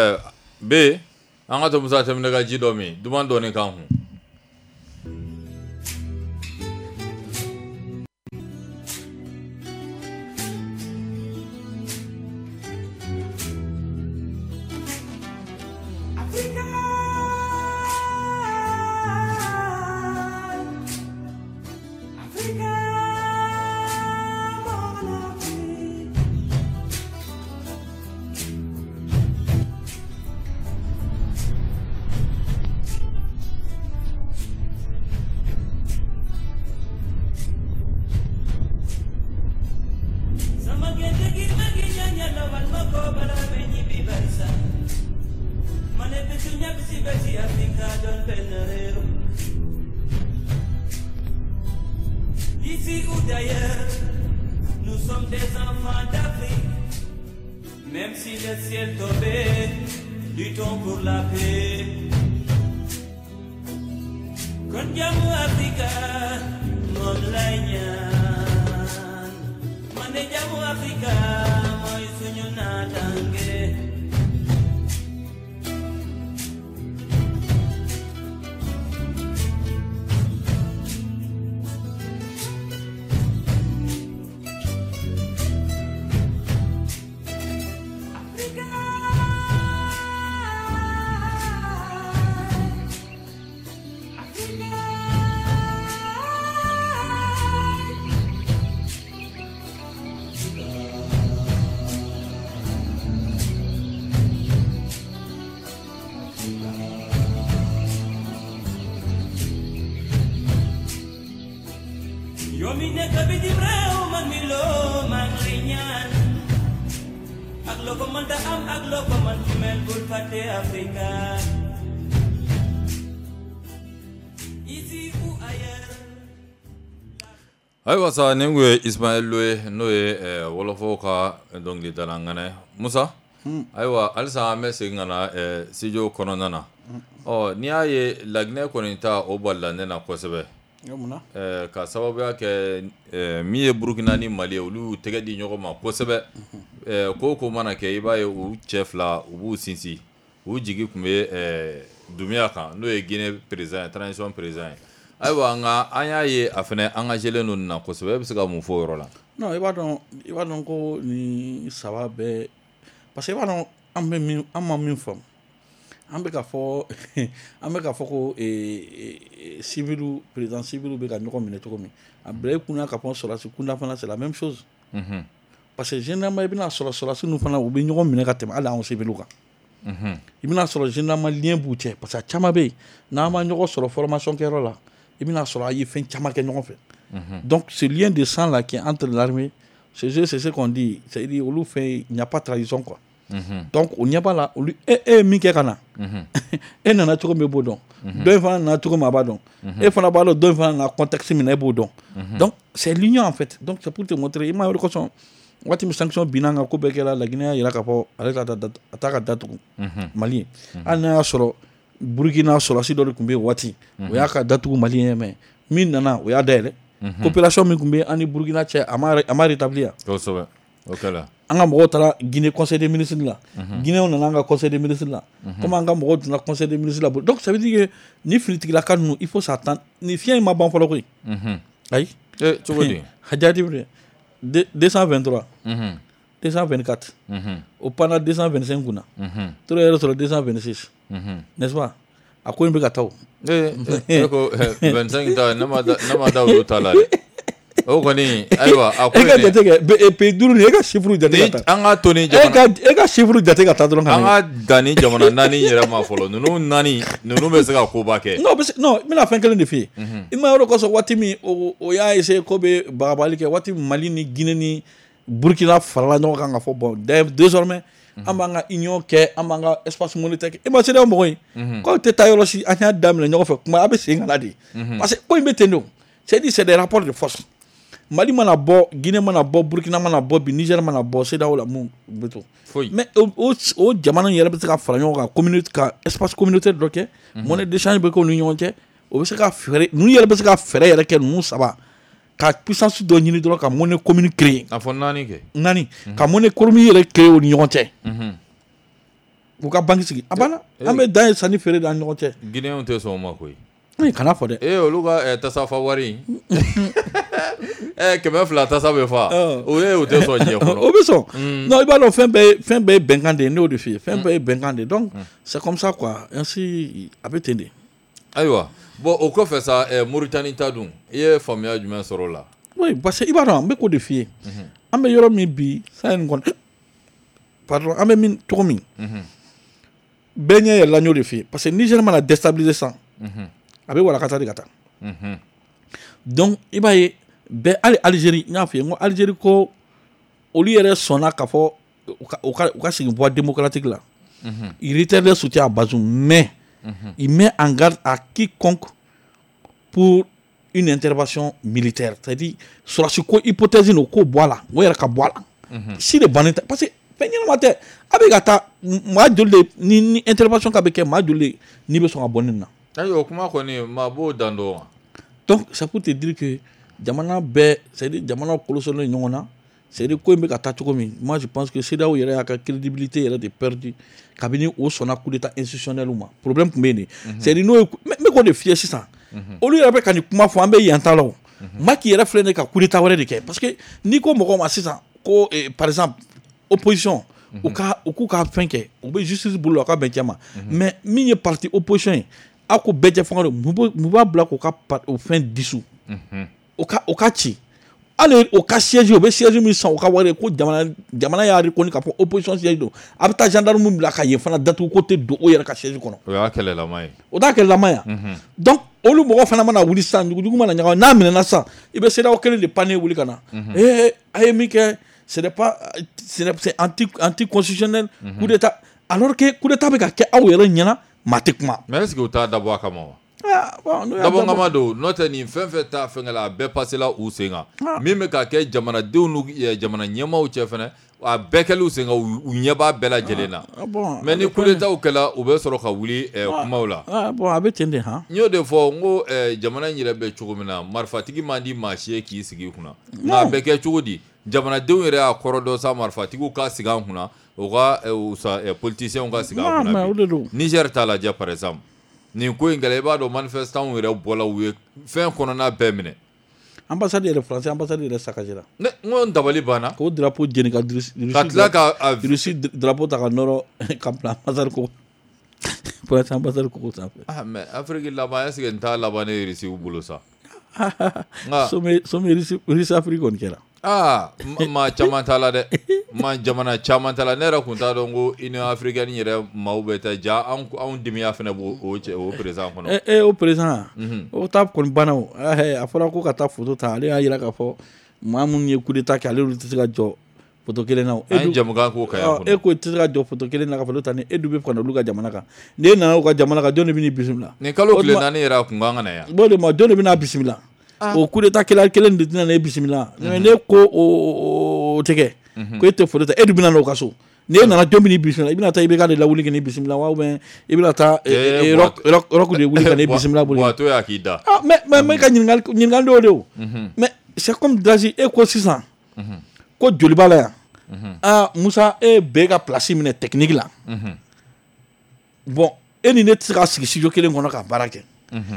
B an ka to Musa tɛmɛne ka ji dɔ min duman dɔɔni k'an kun. Ici ou d'ailleurs, nous sommes des enfants d'Afrique. Même si le ciel tombait, luttons pour la paix. kon jamu Afrika moom lay ñaan man de jamu Afrika mooy suñu naataange yomi nekk bitim réew man mi loo maa ngi lay ñaan ak loo ko mën ta am ak loo ko mën ci mel bul fàtte Afrika ici ou ailleurs. ayiwa sa nin kun ye Ismaël Lo ye n'o ye wolofaw ka dɔnkilidala ŋanɛ Musa ayiwa halisa an bɛ segin ka na studio kɔnɔna na n'i y'a ye Laginɛ kɔni ta o balila ne na kosɛbɛ ka sababuya kɛ min ye Burukina ni Mali ye olu tɛgɛ di ɲɔgɔn ma kosɛbɛ ko ko mana kɛ i b'a ye u cɛ fila u b'u sinsin u jigi tun bɛ Dumbuya kan n'o ye Guinée président ye transition président ye ayiwa nka an y'a ye a fɛnɛ engagelen don nin na kosɛbɛ e bɛ se ka mun fɔ o yɔrɔ la. non i b'a dɔn ko ni saba bɛɛ parce que i b'a dɔn an ma min faamu an bɛ ka fɔ ko civil président civil bɛ ka ɲɔgɔn minɛ cogo min a bila i kunna ka fɔ sɔrɔdasi kunda fana c'est la même chose parce que généralement i bɛna sɔrɔ sɔrɔdasi ninnu fana u bɛ ɲɔgɔn minɛ ka tɛmɛ hali anw civil kan i bɛna sɔrɔ généralement lien b'u cɛ parce que a caman bɛ yen n'an ma ɲɔgɔn sɔrɔ formation kɛyɔrɔ la i bɛna sɔrɔ a ye fɛn caman kɛ ɲɔgɔn fɛ donc ce lien de sang là qui est entre l'armée c'est ce qu'on dit c'est-à-dire olu fɛ il n'y a pas trahison quoi. Donc o ɲɛ b'a la olu e min kɛ ka na e nana cogo min e b'o dɔn dɔ in fana nana cogo min a b'a dɔn e fana b'a dɔn dɔ in fana nana contexte min na e b'o dɔn donc c'est l'union en fait donc c'est pour te montrer i m'a ye o de kosɔn waati min sanction binna kan ko bɛɛ kɛra Laginɛ y'a yira k'a fɔ ale t'a ka datugu Mali ye hali n'a y'a sɔrɔ Burukina sɔrɔdasi dɔ de tun bɛ yen waati o y'a ka datugu Mali ye mais min nana o y'a dayɛlɛ coopération min tun bɛ an ni Burukina cɛ a ma rétablir yan kosɛbɛ o kɛla an ka mɔgɔw taara Guinée conseil des ministres la Guinéens nana an ka conseil des ministres la comme an ka mɔgɔw donna conseil des ministres la donc ça veut dire que ni finitigilaka ninnu il faut s'attendre ni fiɲɛ in ma ban fɔlɔ koyi ayi cogo di Hajati 223 224 o panna 225 kunna tora yɛrɛ sɔrɔ 226 n'est-ce pas a ko in bɛ ka taa o ko 25 ta ne ma da olu ta la dɛ o kɔni ayiwa a ko e ka jate kɛ pays duuru ni e ka chiffre jate ka taa an ka to ni jamana e ka chiffre jate ka taa dɔrɔn ka an ka dan ni jamana naani yɛrɛ ma fɔlɔ ninnu bɛ se ka koba kɛ non n bɛna fɛn kelen de f'i ye i ma yɔrɔ kɔsɔn waati min o y'a essayer ko bɛ bagabali kɛ waati Mali ni Guinée ni Burkina farala ɲɔgɔn kan ka fɔ bon désormais an b'an ka union kɛ an b'an ka espace monétaire kɛ i ma se dɛ mɔgɔ in k'aw tɛ taa yɔrɔ si an y'a daminɛ ɲɔgɔn fɛ kuma a bɛ segin ka na de parce que ko in bɛ ten de c'est des rapports de force Mali mana bɔ Guinée mana bɔ Burkina mana bɔ bi Niger mana bɔ CEDEAO la mun bɛ to mais o jamana yɛrɛ bɛ se ka fara ɲɔgɔn kan ka espace communautaire dɔ kɛ monnaie d'échange bɛ k'u ni ɲɔgɔn cɛ o bɛ se ka fɛɛrɛ ninnu yɛrɛ bɛ se ka fɛɛrɛ yɛrɛ kɛ ninnu saba ka puissance dɔ ɲini dɔrɔn ka monnaie commune créer a fɔ naani ka monnaie commune yɛrɛ créer o ni ɲɔgɔn cɛ u ka banque sigi a banna an bɛ dan ye sanni feere de an ni ɲɔgɔn cɛ Guinéens tɛ sɔn o ma koyi kana fɔ dɛ olu ka tasafa wari 200 tasa bɛ fa o tɛ sɔn diɲɛ kɔnɔ o bɛ sɔn non i b'a dɔn fɛn bɛɛ ye bɛnkan de ye ne y'o de f'i ye fɛn bɛɛ ye bɛnkan de donc c'est comme ça quoi ainsi a bɛ ten de ayiwa bon o kɔfɛ sa Mauritanie ta dun i ye faamuya jumɛn sɔrɔ o la oui parce que i b'a dɔn an bɛ k'o de f'i ye an bɛ yɔrɔ min bi saa in kɔnɔ pardon an bɛ min cogo min bɛɛ ɲɛ yɛlɛla n y'o de f'i ye parce que Niger mana déstabiliser san a bɛ walakata de ka taa donc i b'a ye bɛɛ hali Algérie n y'a f'i ye n ko Algérie ko olu yɛrɛ sɔnna k'a fɔ u ka segin voie démocratique la il réitère leur soutien à Bazoum mais il met en garde à quiconque pour une intervention militaire c'est-à-dire sɔrɔdasi ko hypothèse n'o ko bɔ a la o yɛrɛ ka bɔ a la si de bannen tɛ parce que fɛn ɲɛnama tɛ a bɛ ka taa maa joli de ni intervention ka bɛ kɛ maa joli de n'i bɛ sɔn ka bɔ nin na ayo kuma kɔni maa b'o dan dɔn wa. Donc ça pour te dire que jamana bɛɛ c'est-à-dire jamana kolosɔlen ɲɔgɔn na c'est-à-dire ko in bɛ ka taa cogo min moi je pense que CEDEAO yɛrɛ y'a ka crédibilité yɛrɛ de perdu kabini o sɔnna coup d'état institutionnel ma problème tun bɛ yen de c'est-à-dire n'o ye n bɛ k'o de fiyɛ sisan olu yɛrɛ bɛ ka nin kuma fɔ an bɛ yan ta la o Macky yɛrɛ filɛ ne ka coup d'état wɛrɛ de kɛ parce que n'i ko mɔgɔw ma sisan ko par exemple opposition u k'u ka fɛn kɛ u bɛ justice bolo la u ka bɛn cɛ ma mais min ye parti opposition ye a ko bɛɛ jɛ fanga don mun b'a bila k'u ka o fɛn dissous o ka ci hali o ka siège o bɛ siège min san o ka wari ko jamana y'a reconnu k'a fɔ opposition siège don a bɛ taa gendarme bila ka yen fana datugu ko tɛ don o yɛrɛ ka siège kɔnɔ o y'a kɛlɛlama ye o t'a kɛlɛlama ye donc olu mɔgɔ fana mana wuli sisan jugujugu mana ɲaga n'a minɛna sisan i bɛ CEDEAO kelen de pannen wuli ka na a ye min kɛ c'est anti-constitutionnel coup d'état alors que coup d'état bɛ ka kɛ aw yɛrɛ ɲɛna maa tɛ kuma. mais est-ce que u t'a dabɔ a kama wa. dabɔ kama don n'o tɛ nin fɛn fɛn t'a fɛn la a bɛɛ pasela u sen kan min bɛ ka kɛ jamanadenw n'u jamana ɲɛmaaw cɛ fɛnɛ a bɛɛ kɛlen u sen kan u ɲɛ b'a bɛɛ lajɛlen na mais ni coup d'état kɛla u bɛ sɔrɔ ka wuli kumaw la. bon a bɛ ten de han. n y'o de fɔ n ko jamana in yɛrɛ bɛ cogo min na marifatigi man di maa si ye k'i sigi i kunna nka a bɛ kɛ cogo di jamanadenw yɛrɛ y'a kɔrɔ dɔ sa marifatigiw ka sigi an kunna o ka politiciens ka sigi an kunna Niger t'a lajɛ par exemple nin ko in kɛla i b'a dɔn manifestants yɛrɛ bɔla u ye fɛn kɔnɔna bɛɛ minɛ. ambassade yɛrɛ français ambassade yɛrɛ saccagera. n ko n dabali banna. k'o drapeau jeni ka tila ka Russie drapeau ta ka nɔrɔ ka bila ambassade ko pour être ambassade ko sanfɛ. mais Afrique laban est-ce que n t'a laban ne Russie bolo sa. sommet Russie Afrique kɔni kɛra. maa caman t'a la dɛ maa jamana caman t'a la ne yɛrɛ kun t'a dɔn ko Union africaine yɛrɛ maaw bɛ taa ja anw demiya fana b'o président kɔnɔ. o président o ta kɔni banna o a fɔra ko ka taa photo ta ale y'a jira k'a fɔ maa minnu ye coup d'état kɛ ale olu tɛ se ka jɔ photo kelen na o. an ye jamukan k'o kan yan kɔnɔ. e ko tɛ se ka jɔ photo kelen na ka photo ta ni e dun bɛ ka na olu ka jamana kan n'e nana u ka jamana kan jɔn de bɛ n'i bisimila. nin kalo tile naani yɛrɛ a kun kan ka na yan. o de ma jɔn de bɛ n'a bisimila. o coup d'état kelen de tɛna ne bisimila ne ko o tɛ kɛ ko e tɛ photo ta e dun bɛ na n'o ka so n'e nana jɔn bɛ n'i bisimila i bɛna taa i bɛ k'ale lawuli k'i bisimila wa ou bien i bɛna taa rock de wuli ka ne bisimila bolo. Buwato y'a k'i da. mais ka ɲininkali dɔw de o mais c'est comme Daji e ko sisan ko joli b'a la yan Musa e bɛɛ ka place minɛ technique la bon e ni ne tɛ se ka sigi studio kelen kɔnɔ ka baara kɛ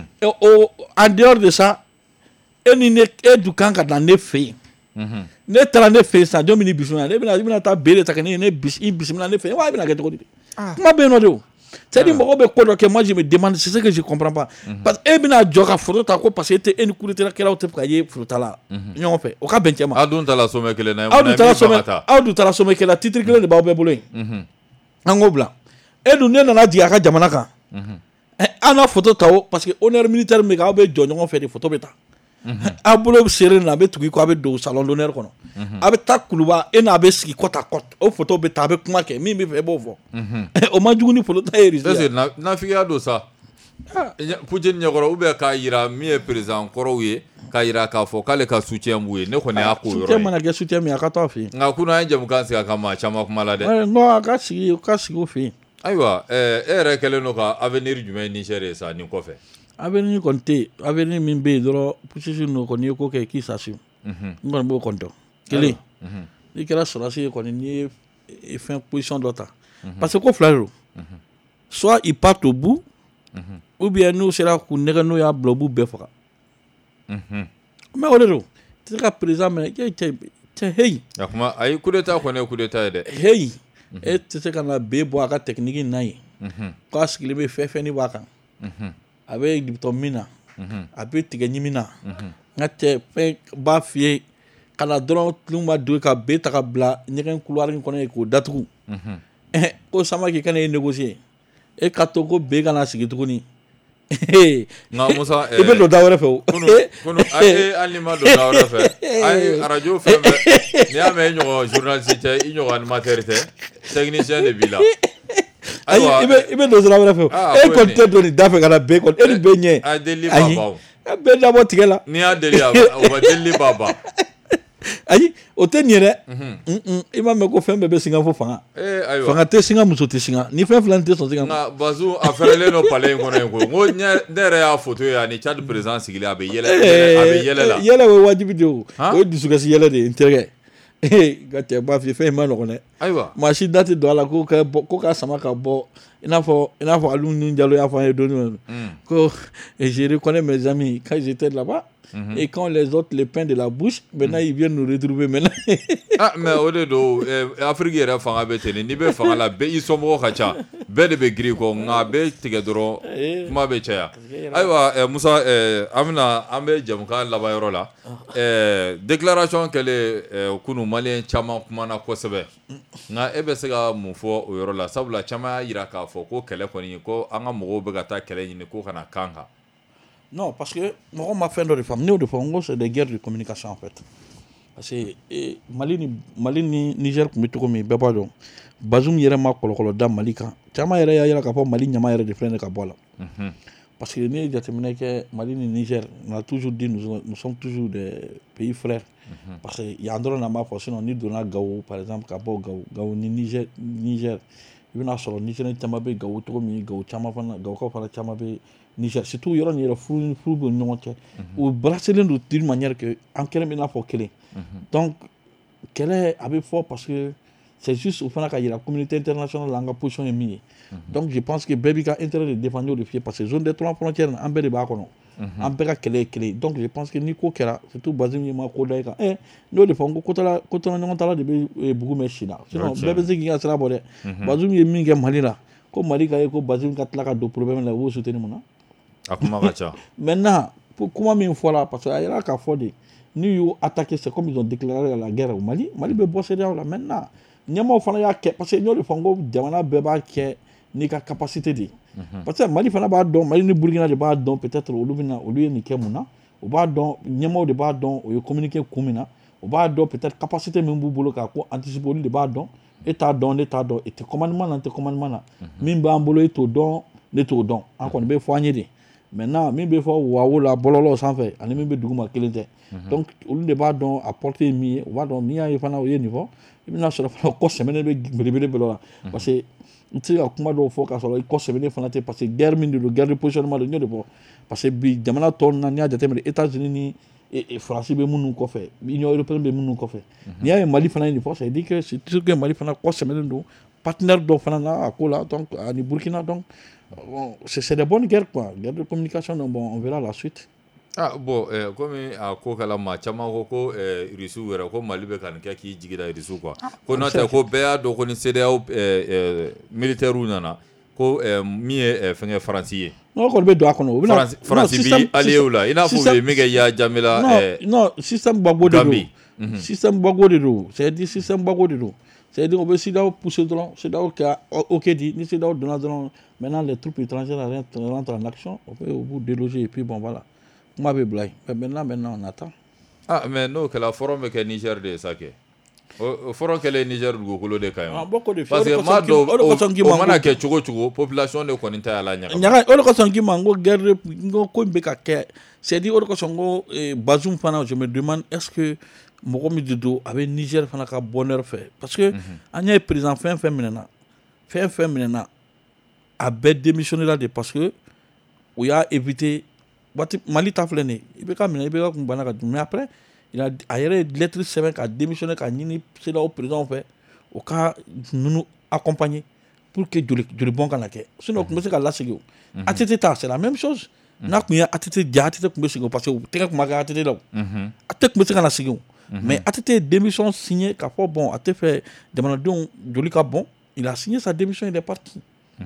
en dehors de ça e ni ne e dun kan ka na ne fɛ yen ne taara ne fɛ yen sisan jɔn bɛ n'i bisimila i bɛna taa bere ta ka ne i bisimila ne fɛ yen wa i bɛna kɛ cogo di kuma bɛ yen nɔ de o c'est-à-dire mɔgɔw bɛ ko dɔ kɛ moi je me demande c'est ce que je comprends pas parce que e bɛna jɔ ka photo ta ko parce que e ni coup d'état kɛlaw tɛ ka ye photo ta la ɲɔgɔn fɛ o ka bɛn cɛ ma. aw dun taara sommet kelen na aw dun taara sommet kelen na titre kelen de b'aw bɛɛ bolo yen an k'o bila e dun ne nana jigin a ka jamana kan an ka photo ta o parce que honneur militaire min bɛ kɛ aw bɛ jɔ ɲɔgɔn fɛ de photo bɛ ta a bolo seere na a bɛ tugu i kɔ a bɛ don salon d'honneur kɔnɔ a bɛ taa kuluba e n'a bɛ sigi kɔta kɔt o photo bɛ ta a bɛ kuma kɛ min bɛ fɛ e b'o fɔ o ma jugu ni photo ta ye Russie. est-ce que nafigiya don sa Poutine ɲɛkɔrɔ ou bien k'a jira min ye président kɔrɔw ye k'a jira k'a fɔ k'ale ka soutien b'u ye ne kɔni y'a ko yɔrɔ ye. soutien mana kɛ soutien min a ka to a fɛ yen. nka kunun an ye jamukan sigi a kan maa caman kuma la dɛ. non a ka sigi o fɛ yen. ayiwa e yɛrɛ kɛlen don ka avenir jumɛn ye Niger ye sa nin kɔfɛ. avenir kɔni tɛ yen avenir min bɛ yen dɔrɔn puisque n'o kɔni ye ko kɛ k'i sasi n kɔni b'o kɔni dɔn kelen n'i kɛra sɔrɔsi ye kɔni n'i ye fɛn position dɔ ta parce que ko fila de don soit il part au bout ou bien n'u sera k'u nɛgɛ n'u y'a bila u b'u bɛɛ faga mais o de don tɛ se ka président minɛ cɛ heyi. a kuma ayi coup d'état kɔni ye coup d'état ye dɛ. heyi e tɛ se ka na bee bɔ a ka technique na ye k'a sigilen bɛ fɛn fɛn b'a kan. a bɛ dibitɔ min na a bɛ tigɛ ɲimi na n ka cɛ fɛn b'a f'i ye ka na dɔrɔn tulu b'a don ka bɛ ta ka bila ɲɛgɛn couloir in kɔnɔ ye k'o datugu ko Samake kana ye négocier e ka to ko bɛ kana sigi tuguni nka Musa i bɛ don da wɛrɛ fɛ o kunu hali ni ma don da wɛrɛ fɛ ayi radio fɛn fɛn n'i y'a mɛn i ɲɔgɔn journaliste tɛ i ɲɔgɔn animateur tɛ technicien de b'i la. i bɛ don sira wɛrɛ fɛ e kɔni tɛ don nin da fɛ ka na bɛɛ kɔni e ni bɛɛ ɲɛ a deli b'a ban bɛɛ dabɔ tigɛ la n'i y'a deli o ka deli b'a ban ayi o tɛ nin ye dɛ i m'a mɛn ko fɛn bɛɛ bɛ singa fo fanga fanga tɛ singa muso tɛ singa ni fɛn fila tɛ sɔn singa nka Bazoum a fɛrɛlen don palais in kɔnɔ yen ko n ko ne yɛrɛ y'a photo ye ani Tchad président sigilen a bɛ yɛlɛ la yɛlɛ o ye wajibi de o o ye dusukasi yɛlɛ de ye n terikɛ ka cɛ b'a f'i ye fɛn in ma nɔgɔn dɛ ayiwa maa si da tɛ don a la ko k'a sama ka bɔ i n'a fɔ Aliou Diallo y'a fɔ an ye dɔɔni ko je reconnais mes amis quand j'étais là-bas et quand les autres les pains de la bouche maintenant ils viennent nous retrouver maintenant mais o de don Afrique yɛrɛ fanga bɛ ten n'i bɛ fanga la bɛɛ i somɔgɔw ka ca bɛɛ de bɛ girin kɔ nka bɛɛ tigɛ dɔrɔn kuma bɛ caya ayiwa Musa an bɛ jamukan laban yɔrɔ la déclaration kɛlen kunu maliyɛn caman kumana kosɛbɛ nka e bɛ se ka mun fɔ o yɔrɔ la sabula caman y'a jira k'a fɔ ko kɛlɛ kɔni ko an ka mɔgɔw bɛ ka taa kɛlɛ ɲini ko kana kan kan. Non, parce que mɔgɔ ma fɛn dɔ de faamu ne y'o de fɔ n ko c'est des guerres de communication en fait parce que Mali ni Niger tun bɛ cogo min bɛɛ b'a dɔn Bazoum yɛrɛ ma kɔlɔkɔlɔ da Mali kan caman yɛrɛ y'a jira k'a fɔ Mali ɲama yɛrɛ de filɛ ka bɔ a la parce que ne ye jateminɛ kɛ Mali ni Niger on a toujours dit nous sommes toujours des pays frères parce que yan dɔrɔn na b'a fɔ sinon ni donna Gao par exemple ka bɔ Gao ni Niger i bɛna sɔrɔ Nigérien caman bɛ Gao cogo min Gawokaw fana caman bɛ Niger surtout yɔrɔ nin yɛrɛ furu bɛ ɲɔgɔn cɛ u brasselen don d'une manière que an kɛlen bɛ n'a fɔ kelen donc kɛlɛ a bɛ fɔ parce que c'est juste o fana ka jira communauté internationale la an ka position ye min ye donc je pense que bɛɛ b'i ka intérêt de défendre o de f'i ye parce que zone des 3 frontières an bɛɛ de b'a kɔnɔ an bɛɛ ka kɛlɛ ye kelen donc je pense que ni ko kɛra surtout Bazoum ye ma ko da i kan n'o de fɔ n ko kotala ɲɔgɔn tala de bɛ bugu mɛn si la sinon bɛɛ bɛ se k'i ka sira bɔ dɛ Bazoum ye min kɛ Mali la ko Mali ka ye ko Bazoum ka tila ka don problème la o b'o soutenir mun na a kuma ka ca maintenant kuma min fɔra parce que a yɛrɛ k'a fɔ de n'u y'u attaqué c'est comme ils ont déclaré la guerre au Mali bɛ bɔ CEDEAO la maintenant ɲɛmaaw fana y'a kɛ parce que n y'o de fɔ n ko jamana bɛɛ b'a kɛ n'i ka capacité de parce que Mali fana b'a dɔn Mali ni Burkina de b'a dɔn peut-être olu ye nin kɛ mun na o b'a dɔn ɲɛmaaw de b'a dɔn o ye communiqué kun min na o b'a dɔn peut-être capacité min b'u bolo k'a ko anticiper olu de b'a dɔn e t'a dɔn ne t'a dɔn e tɛ commandement na n tɛ commandement na min b'an bolo e t'o dɔn ne t'o dɔn an kɔni bɛ fɔ an ye de maintenant min bɛ fɔ wawo la bɔlɔlɔw sanfɛ ani min bɛ duguma kelen tɛ donc olu de b'a dɔn a porte ye min ye u b'a dɔn n'i y'a ye fana o ye nin fɔ i bɛna sɔrɔ fana kɔ sɛmɛnen bɛ belebele bɛɛ la parce que n tɛ se ka kuma dɔw fɔ k'a sɔrɔ i kɔ sɛmɛnen fana tɛ parce que guerre min de don guerre de positionnement de n y'o de fɔ parce que bi jamana tɔ ninnu na n'i y'a jateminɛ États-Unis ni Faransi bɛ minnu kɔfɛ Union européenne bɛ minnu kɔfɛ n'i y'a ye Mali fana ye nin fɔ ça veut dire que c'est sûr que Mali fana kɔ sɛmɛnen don partenaire dɔw fana na a ko la donc ani Burkina donc bon, c'est des bonnes guerres quoi, guerre de communication donc bon on verra la suite. Bon komi a ko kala maa caman ko Irisiw yɛrɛ ko Mali bɛ ka nin kɛ k'i jigi da Irisiw quoi ko n'o tɛ ko bɛɛ y'a dɔn ko ni CEDEAO militaires nana ko min ye fɛnkɛ Faransi ye. n'o kɔni bɛ don a kɔnɔ o bɛna Faransi bi allié la i n'a fɔ u ye min kɛ Yaya Jammeh la. non système bago de don système bago de don c'est-à-dire système bago de don c'est-à-dire on bɛ CEDEAO pousser dɔrɔn CEDEAO ka ok di ni CEDEAO donna dɔrɔn maintenant les troupes étrangères rentrent en action au bout déloger et puis bon voilà. Kuma bɛ bila yen mais maintenant on attend. mais n'o kɛla forum bɛ kɛ Niger de ye sa kɛ o forum kɛlen Niger dugukolo de kan ye parce que maa dɔw o mana kɛ cogo cogo population de kɔni tɛ a la ɲaga o de kosɔn k'i ma n ko guerre n ko ko in bɛ ka kɛ c'est à dire o de kosɔn n ko Bazoum fana je me demande est-ce que mɔgɔ min de don a bɛ Niger fana ka bonheur fɛ parce que an y'a ye président fɛn fɛn minɛna a bɛɛ démissionné la de parce que o y'a éviter Mali ta filɛ nin ye i bɛ ka minɛ i bɛ ka kun banna ka dun mais après a yɛrɛ ye lettre sɛbɛn ka démissionner ka ɲini CEDEAO président fɛ o ka ninnu accompagner pour que jolibɔn kana kɛ sinon o tun bɛ se ka lasegin o ATT ta c'est la même chose n'a tun ye ATT diya ATT tun bɛ segin o parce que u tɛgɛ tun ma kɛ ATT la o ATT tun bɛ se ka na segin o mais ATT ye démission signé k'a fɔ bon ATT fɛ jamanadenw joli ka bɔn il a signé sa démission il est parti.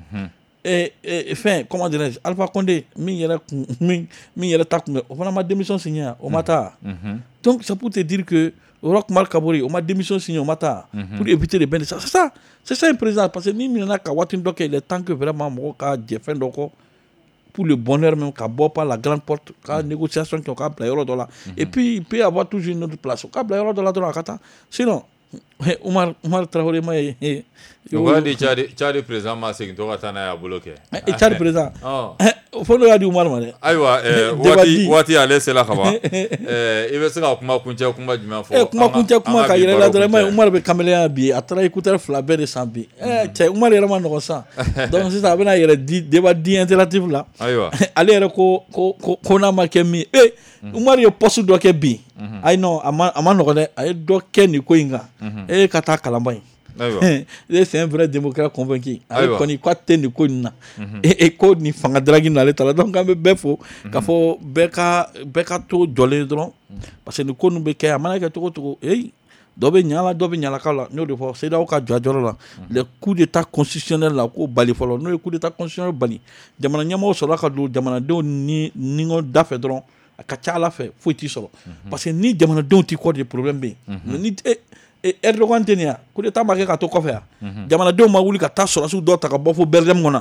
Enfin, comment dirais-je, Alpha Condé, min yɛrɛ ta kun bɛ o fana ma démission signé o ma taa donc c'est pour te dire que Roch Marc Kabore o ma démission signé o ma taa pour éviter de bɛn c'est ça un président parce que ni minɛna ka waati dɔ kɛ il est temps que vraiment mɔgɔ ka jɛ fɛn dɔ kɔ pour le bonheur même ka bɔ par la grande porte ka négociation kɛ o ka bila yɔrɔ dɔ la et puis il peut y avoir toujours une autre place o ka bila yɔrɔ dɔ la dɔrɔn a ka taa sinon Umar Traoré ma ye o ka di Tchad président ma segin to ka taa n'a ye a bolo kɛ Tchad président fo y'a di Umar ma dɛ ayiwa waati ale sela ka ban i bɛ se ka kuma kuncɛ kuma jumɛn fɔ kuma kuncɛ kuma ka yɛrɛ la dɔrɔn Umar bɛ kamaleya bi a taara écouteur 2 bɛɛ de san bi cɛ Umar yɛrɛ ma nɔgɔn sa donc sisan a bɛna yɛrɛ di débat di interactif la ayiwa ale yɛrɛ ko n'a ma kɛ min Umar ye poste dɔ kɛ bi ayi non a ma nɔgɔn dɛ a ye dɔ kɛ nin ko in kan ka taa kalanba in c'est un vrai démocrate convaincu ale kɔni ko tɛ nin ko in na ko nin fanga daragi na ale ta la donc an bɛ bɛɛ fo k'a fɔ bɛɛ ka to jɔlen dɔrɔn parce que nin ko ninnu bɛ kɛ a mana kɛ cogo cogo dɔ bɛ ɲa la dɔ bɛ ɲalakaw la n y'o de fɔ CEDEAO ka jɔ a jɔyɔrɔ la le coup d'état constitutionnel la ko bali fɔlɔ n'o ye coup d'état constitutionnel bali jamana ɲɛmɔgɔ sɔrɔla ka don jamanadenw ni ɲɔgɔn da fɛ dɔrɔn a ka ca Ala fɛ foyi t'i sɔrɔ parce que ni jamanadenw t'i kɔ de problème bɛ yen mais ni Erdogan tɛ nin ya coup d'état ma kɛ ka to kɔfɛ yan jamanadenw ma wuli ka taa sɔrɔsiw dɔw ta ka bɔ fo Berlin kɔnɔ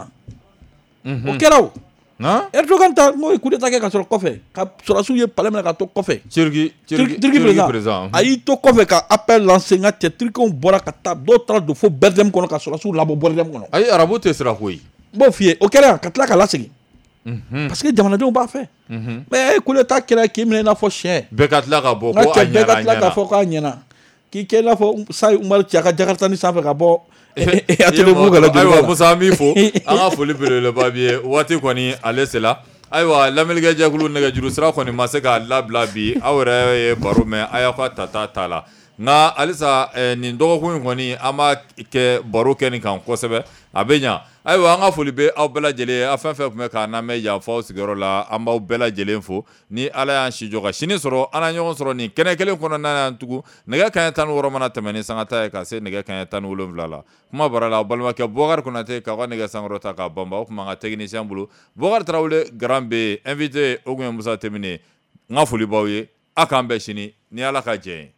o kɛra o Erdogan ta n'o ye coup d'état kɛ ka sɔrɔ kɔfɛ ka sɔrɔsiw ye palais minɛ ka to kɔfɛ Turki président a y'i to kɔfɛ ka appel lancer nka cɛ Turkiw bɔra ka taa dɔw taara don fo Berlin kɔnɔ ka sɔrɔsiw labɔ Berlin kɔnɔ ayi arabu tɛ siran koyi n b'o f'i ye o kɛra yan ka tila ka lasegin parce que jamanadenw b'a fɛ mais coup d'état kɛra k'i minɛ i n'a fɔ siyɛ bɛɛ ka tila ka bɔ ko a ɲɛna bɛɛ ka tila k'a fɔ k'a ɲɛna k'i kɛ i n'a fɔ sa Umaru cɛ a ka Jakarta ni sanfɛ ka bɔ Atelier ka la ayiwa Musa an b'i fo an ka foli belebeleba b'i ye waati kɔni ale sela ayiwa lamɛnnikɛjɛkulu nɛgɛjuru sira kɔni ma se k'a labila bi aw yɛrɛ ye baro mɛn a y'aw ka tata t'a la nka halisa nin dɔgɔkun in kɔni an b'a kɛ baro kɛ nin kan kosɛbɛ a bɛ ɲa ayiwa an ka foli bɛ aw bɛɛ lajɛlen ye aw fɛn fɛn tun bɛ k'an lamɛn yan fɔ aw sigiyɔrɔ la an b'aw bɛɛ lajɛlen fo ni Ala y'an si jɔ ka sini sɔrɔ an na ɲɔgɔn sɔrɔ nin kɛnɛ kelen kɔnɔna yan tugun nɛgɛ kanɲɛ 16 mana tɛmɛ ni sangata ye ka se nɛgɛ kanɲɛ 17 la kuma bara la balimakɛ Bɔkari Konate k'a ka nɛgɛ sankɔrɔta k'a banba o tuma an ka technicien bolo Bɔkari Tarawele Garan bɛ yen invité o tun ye Musa Temine n ka foli b'aw ye a k'an bɛn sini ni Ala ka jɛ ye